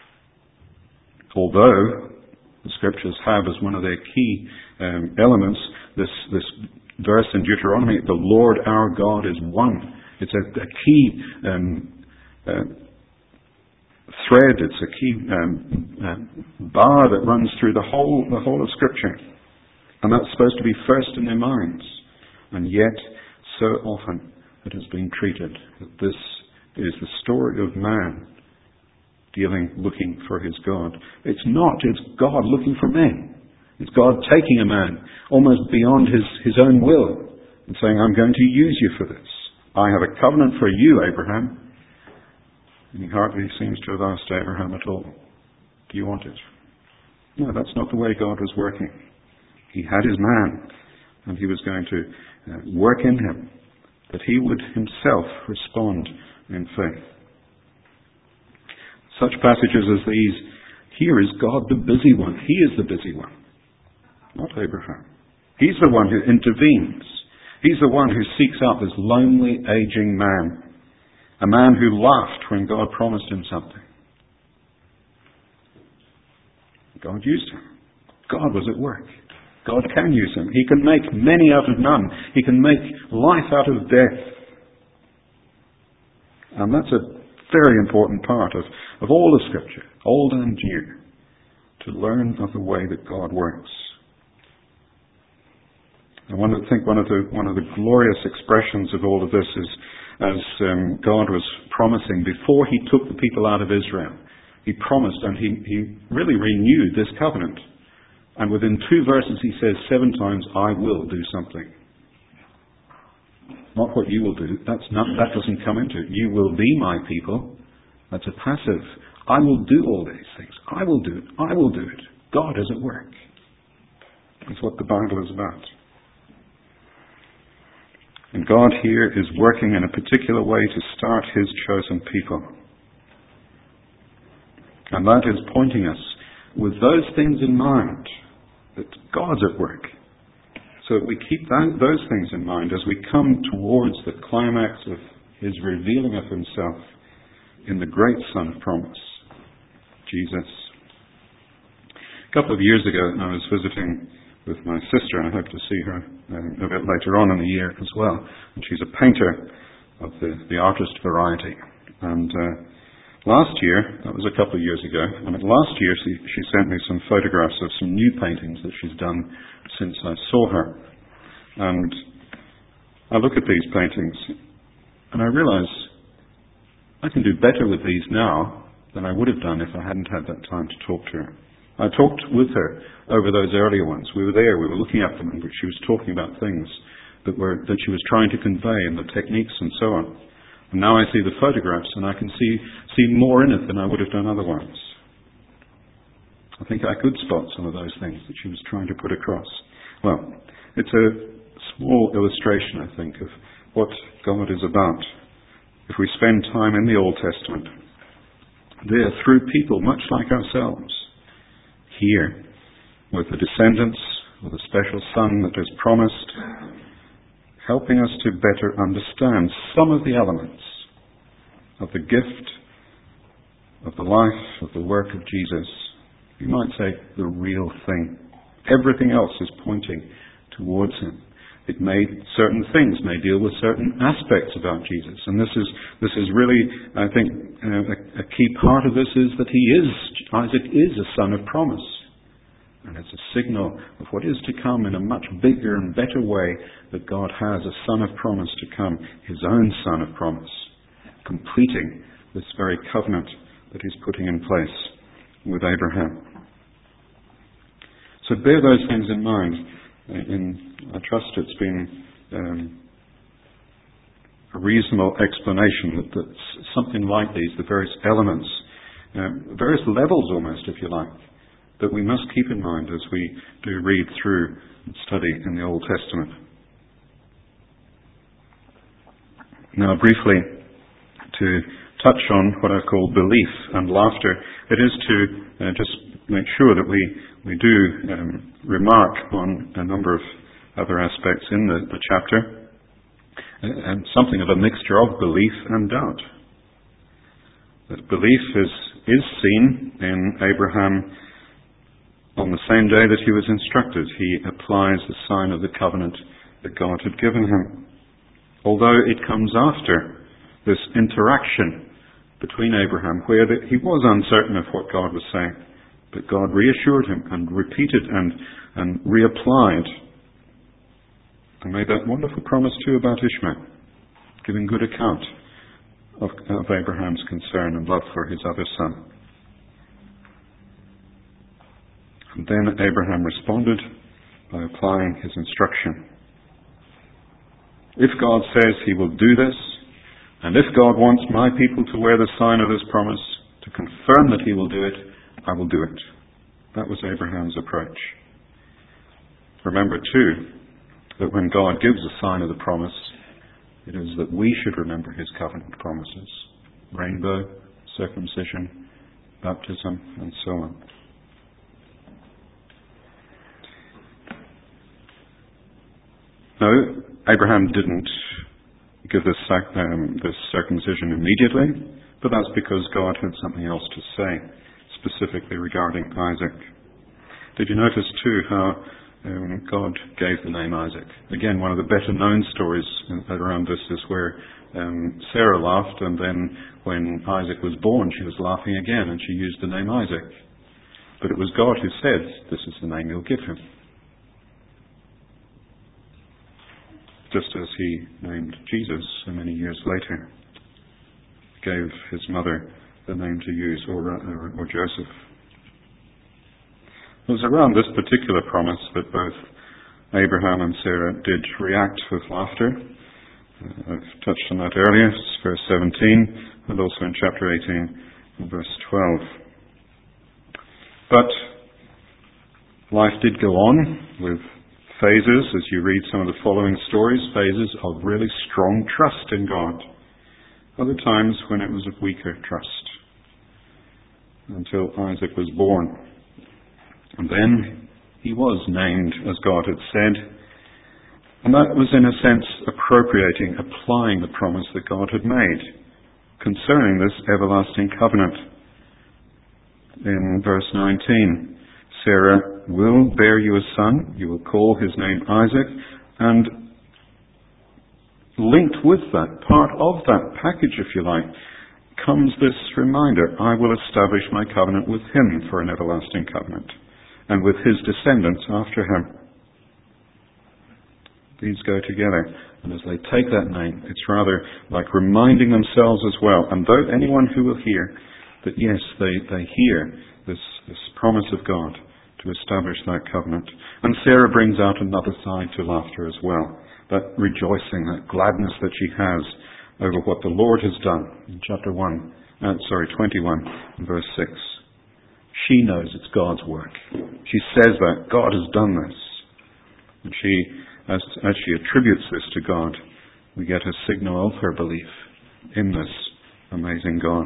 Although the scriptures have as one of their key um, elements this, this verse in Deuteronomy, the Lord our God is one. It's a, a key um, uh, thread, it's a key um, uh, bar that runs through the whole, the whole of Scripture. And that's supposed to be first in their minds. And yet, so often it has been treated that this is the story of man dealing, looking for his God. It's not. It's God looking for men. It's God taking a man almost beyond his, his own will and saying, I'm going to use you for this. I have a covenant for you, Abraham. And he hardly seems to have asked Abraham at all, do you want it? No, that's not the way God was working. He had his man, and he was going to uh, work in him, that he would himself respond in faith. Such passages as these, here is God the busy one. He is the busy one, not Abraham. He's the one who intervenes. He's the one who seeks out this lonely, aging man, a man who laughed when God promised him something. God used him. God was at work. God can use him. He can make many out of none. He can make life out of death. And that's a very important part of, of all the Scripture, old and new, to learn of the way that God works. I want to think one of the one of the glorious expressions of all of this is as um, God was promising before he took the people out of Israel. He promised and he, he really renewed this covenant. And within two verses he says seven times, I will do something. Not what you will do. That's not, that doesn't come into it. You will be my people. That's a passive. I will do all these things. I will do it. I will do it. God is at work. That's what the Bible is about. And God here is working in a particular way to start his chosen people. And that is pointing us with those things in mind, that God's at work. So that we keep that, those things in mind as we come towards the climax of his revealing of himself in the great Son of Promise, Jesus. A couple of years ago, I was visiting with my sister, and I hope to see her uh, a bit later on in the year as well. And she's a painter of the, the artist variety. And uh, last year, that was a couple of years ago, and last year she, she sent me some photographs of some new paintings that she's done since I saw her. And I look at these paintings, and I realize I can do better with these now than I would have done if I hadn't had that time to talk to her. I talked with her over those earlier ones. We were there, we were looking at them, and she was talking about things that were that she was trying to convey and the techniques and so on. And now I see the photographs and I can see see more in it than I would have done otherwise. I think I could spot some of those things that she was trying to put across. Well, it's a small illustration, I think, of what God is about. If we spend time in the Old Testament, there through people much like ourselves, here, with the descendants, with a special Son that is promised, helping us to better understand some of the elements of the gift, of the life, of the work of Jesus. You might say the real thing. Everything else is pointing towards him. It may, certain things may deal with certain aspects about Jesus. And this is this is really, I think, uh, a, a key part of this is that he is, Isaac is a son of promise. And it's a signal of what is to come in a much bigger and better way, that God has a son of promise to come, his own son of promise, completing this very covenant that he's putting in place with Abraham. So bear those things in mind. In, I trust it's been um, a reasonable explanation that, that something like these, the various elements, uh, various levels almost, if you like, that we must keep in mind as we do read through and study in the Old Testament. Now, briefly, to touch on what I call belief and laughter, it is to uh, just make sure that we, we do um, remark on a number of other aspects in the, the chapter, uh, and something of a mixture of belief and doubt. That belief is, is seen in Abraham. On the same day that he was instructed, he applies the sign of the covenant that God had given him. Although it comes after this interaction between Abraham, where the, he was uncertain of what God was saying, but God reassured him and repeated and, and reapplied, and made that wonderful promise too about Ishmael, giving good account of, of Abraham's concern and love for his other son. And then Abraham responded by applying his instruction. If God says he will do this, and if God wants my people to wear the sign of this promise, to confirm that he will do it, I will do it. That was Abraham's approach. Remember too, that when God gives a sign of the promise, it is that we should remember his covenant promises. Rainbow, circumcision, baptism, and so on. No, Abraham didn't give this, sac- um, this circumcision immediately, but that's because God had something else to say, specifically regarding Isaac. Did you notice too how um, God gave the name Isaac? Again, one of the better known stories around this is where um, Sarah laughed, and then when Isaac was born, she was laughing again, and she used the name Isaac. But it was God who said, this is the name you'll give him. Just as he named Jesus so many years later, gave his mother the name to use, or, or, or Joseph. It was around this particular promise that both Abraham and Sarah did react with laughter. Uh, I've touched on that earlier, it's verse seventeen, and also in chapter eighteen, and verse twelve. But life did go on with phases, as you read some of the following stories, phases of really strong trust in God. Other times when it was of weaker trust, until Isaac was born. And then he was named as God had said, and that was in a sense appropriating, applying the promise that God had made concerning this everlasting covenant. In verse nineteen, Sarah will bear you a son, you will call his name Isaac, and linked with that, part of that package, if you like, comes this reminder, I will establish my covenant with him for an everlasting covenant, and with his descendants after him. These go together, and as they take that name, it's rather like reminding themselves as well, and though anyone who will hear, that yes, they, they hear this, this promise of God to establish that covenant. And Sarah brings out another side to laughter as well, that rejoicing, that gladness that she has over what the Lord has done in chapter one, uh, sorry, twenty-one, verse six. She knows it's God's work. She says that God has done this. And she, as, as she attributes this to God, we get a signal of her belief in this amazing God.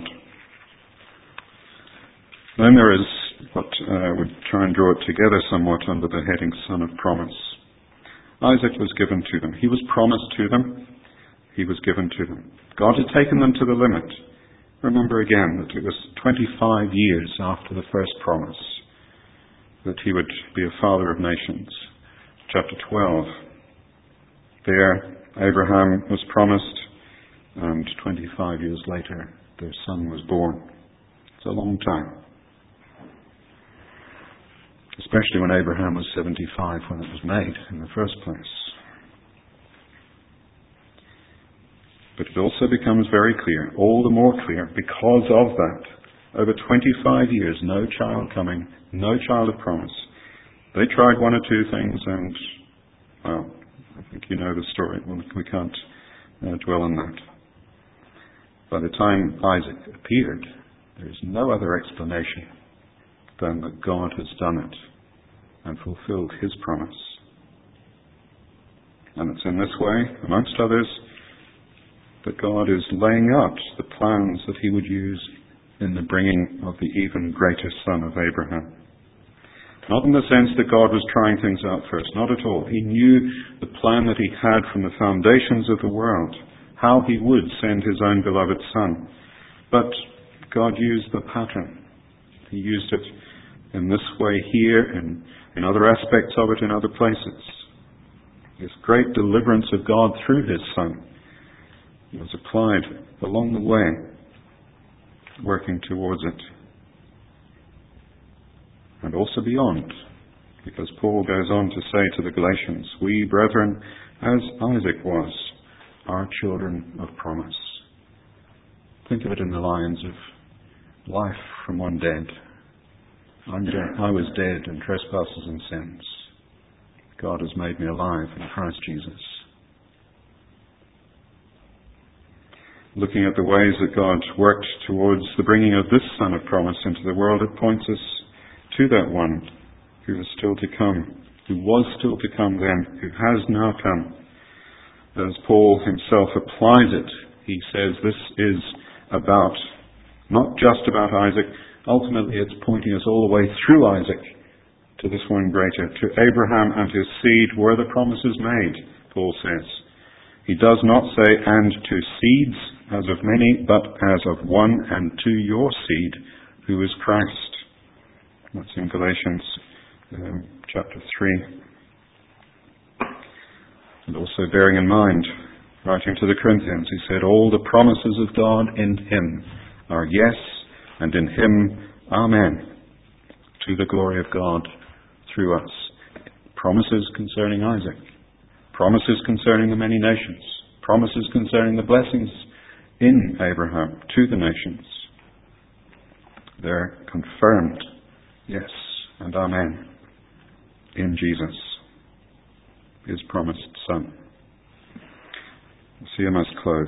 Then there is what uh, would try and draw it together somewhat under the heading Son of Promise. Isaac was given to them. He was promised to them. He was given to them. God had taken them to the limit. Remember again that it was twenty-five years after the first promise that he would be a father of nations. Chapter twelve. There, Abraham was promised, and twenty-five years later, their son was born. It's a long time. Especially when Abraham was seventy-five when it was made in the first place. But it also becomes very clear, all the more clear, because of that. Over twenty-five years, no child coming, no child of promise. They tried one or two things and, well, I think you know the story. We can't uh, dwell on that. By the time Isaac appeared, there is no other explanation than that God has done it and fulfilled his promise. And it's in this way, amongst others, that God is laying out the plans that he would use in the bringing of the even greater son of Abraham. Not in the sense that God was trying things out first, not at all. He knew the plan that he had from the foundations of the world, how he would send his own beloved son. But God used the pattern. He used it in this way here, and in other aspects of it in other places. This great deliverance of God through his Son was applied along the way, working towards it. And also beyond, because Paul goes on to say to the Galatians, we, brethren, as Isaac was, are children of promise. Think of it in the lines of life from one dead, I'm de- I was dead in trespasses and sins. God has made me alive in Christ Jesus. Looking at the ways that God worked towards the bringing of this Son of Promise into the world, it points us to that one who is still to come, who was still to come then, who has now come. As Paul himself applies it, he says this is about, not just about Isaac, ultimately it's pointing us all the way through Isaac to this one greater, to Abraham and his seed were the promises made, Paul says. He does not say, and to seeds, as of many, but as of one, and to your seed, who is Christ. That's in Galatians um, chapter three. And also bearing in mind, writing to the Corinthians, he said, all the promises of God in him are yes, and in him, amen, to the glory of God through us. Promises concerning Isaac, promises concerning the many nations, promises concerning the blessings in Abraham to the nations. They're confirmed, yes, and amen, in Jesus, his promised Son. See, I must close.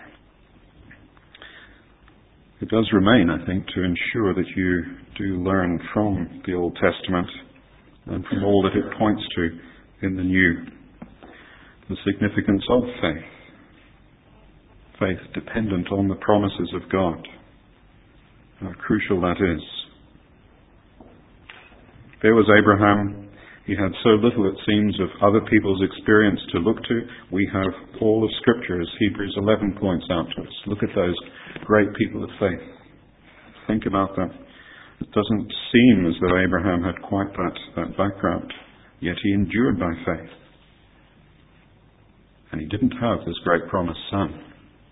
It does remain, I think, to ensure that you do learn from the Old Testament and from all that it points to in the New, the significance of faith. Faith dependent on the promises of God. How crucial that is. There was Abraham. He had so little, it seems, of other people's experience to look to. We have all of Scripture, as Hebrews eleven points out to us. Look at those great people of faith. Think about them. It doesn't seem as though Abraham had quite that, that background, yet he endured by faith. And he didn't have this great promised son.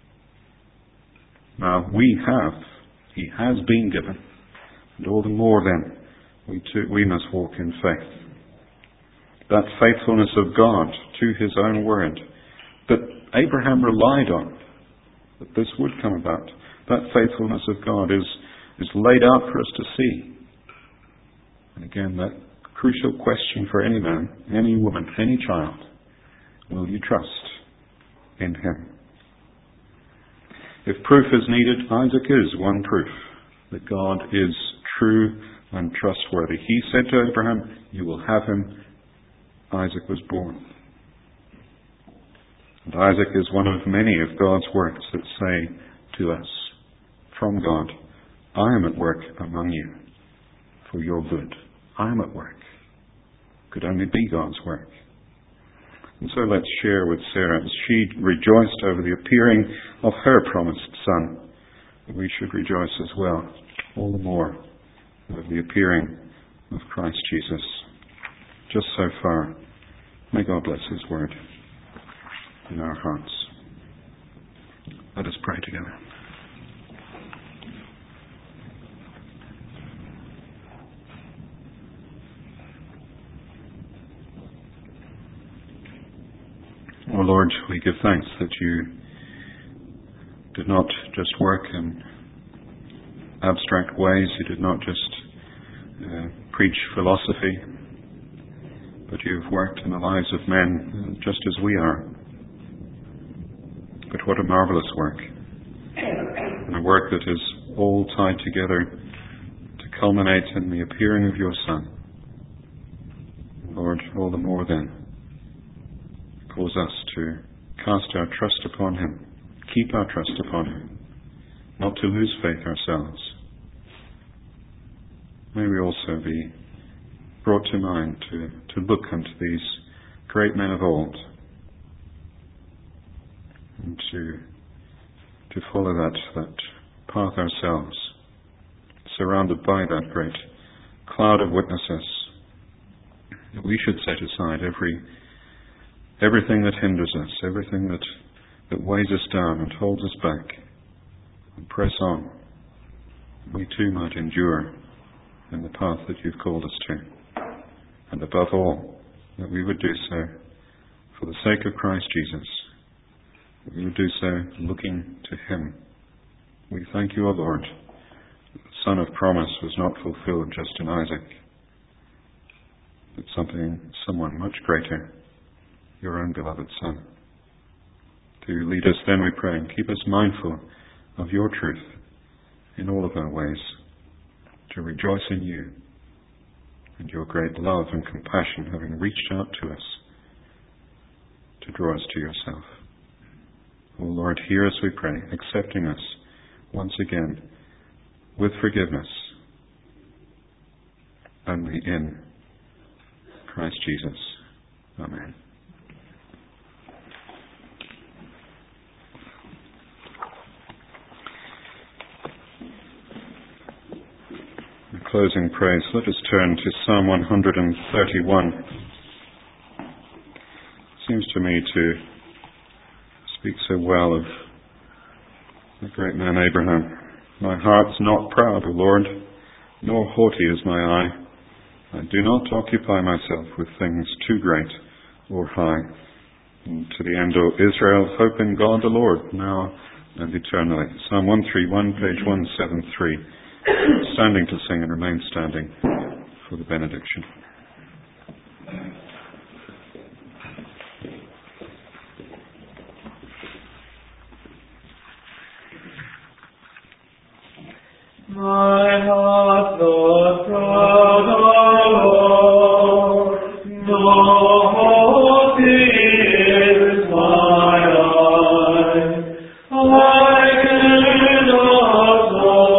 Now, we have. He has been given. And all the more then, we too, we must walk in faith. That faithfulness of God to his own word that Abraham relied on, that this would come about, that faithfulness of God is, is laid out for us to see. And again, that crucial question for any man, any woman, any child, will you trust in him? If proof is needed, Isaac is one proof that God is true and trustworthy. He said to Abraham, you will have him. Isaac was born. And Isaac is one of many of God's works that say to us, from God, I am at work among you for your good. I am at work. Could only be God's work. And so let's share with Sarah, as she rejoiced over the appearing of her promised son, that we should rejoice as well, all the more, over the appearing of Christ Jesus. Just so far, may God bless his word in our hearts. Let us pray together. O Lord, we give thanks that you did not just work in abstract ways, you did not just uh, preach philosophy, but you have worked in the lives of men just as we are. But what a marvelous work. And a work that is all tied together to culminate in the appearing of your Son. Lord, all the more then, cause us to cast our trust upon him, keep our trust upon him, not to lose faith ourselves. May we also be brought to mind to, to look unto these great men of old and to, to follow that, that path ourselves, surrounded by that great cloud of witnesses, that we should set aside every everything that hinders us, everything that, that weighs us down and holds us back, and press on. We too might endure in the path that you've called us to. And above all, that we would do so for the sake of Christ Jesus. That we would do so looking to him. We thank you, O Lord, son of promise was not fulfilled just in Isaac, but something, someone much greater, your own beloved Son. To lead us then, we pray, and keep us mindful of your truth in all of our ways, to rejoice in you and your great love and compassion having reached out to us to draw us to yourself. O Lord, hear us, we pray, accepting us once again with forgiveness only in Christ Jesus. Amen. In closing praise, let us turn to Psalm one hundred thirty-one. It seems to me to speak so well of the great man Abraham. My heart's not proud, O Lord, nor haughty is my eye. I do not occupy myself with things too great or high. And to the end, O Israel, hope in God the Lord, now and eternally. Psalm one thirty-one, page one seventy-three. Standing to sing and remain standing for the benediction. My heart not proud, O Lord, nor haughty is my eye. I cannot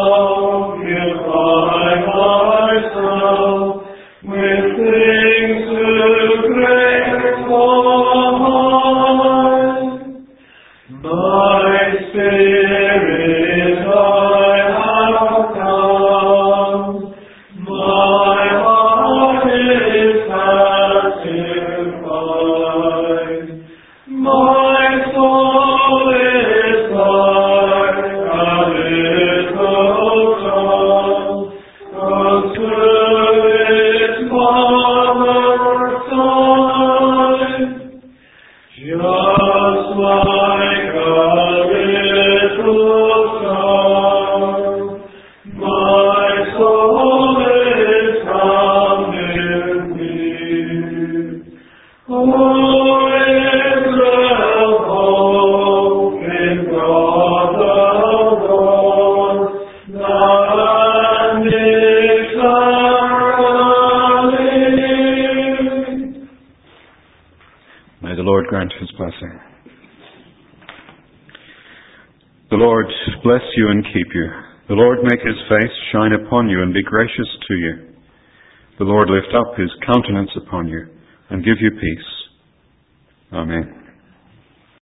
occupy myself with things too great for mine. My spirit I have come, my heart is satisfied, my soul is like a little child, unto its mother's side, just like a little child. My soul is found in thee. O Israel, hope in God the Lord, thy land is surrounded. May the Lord grant his blessing. The Lord bless you and keep you. The Lord make his face shine upon you and be gracious to you. The Lord lift up his countenance upon you and give you peace. Amen.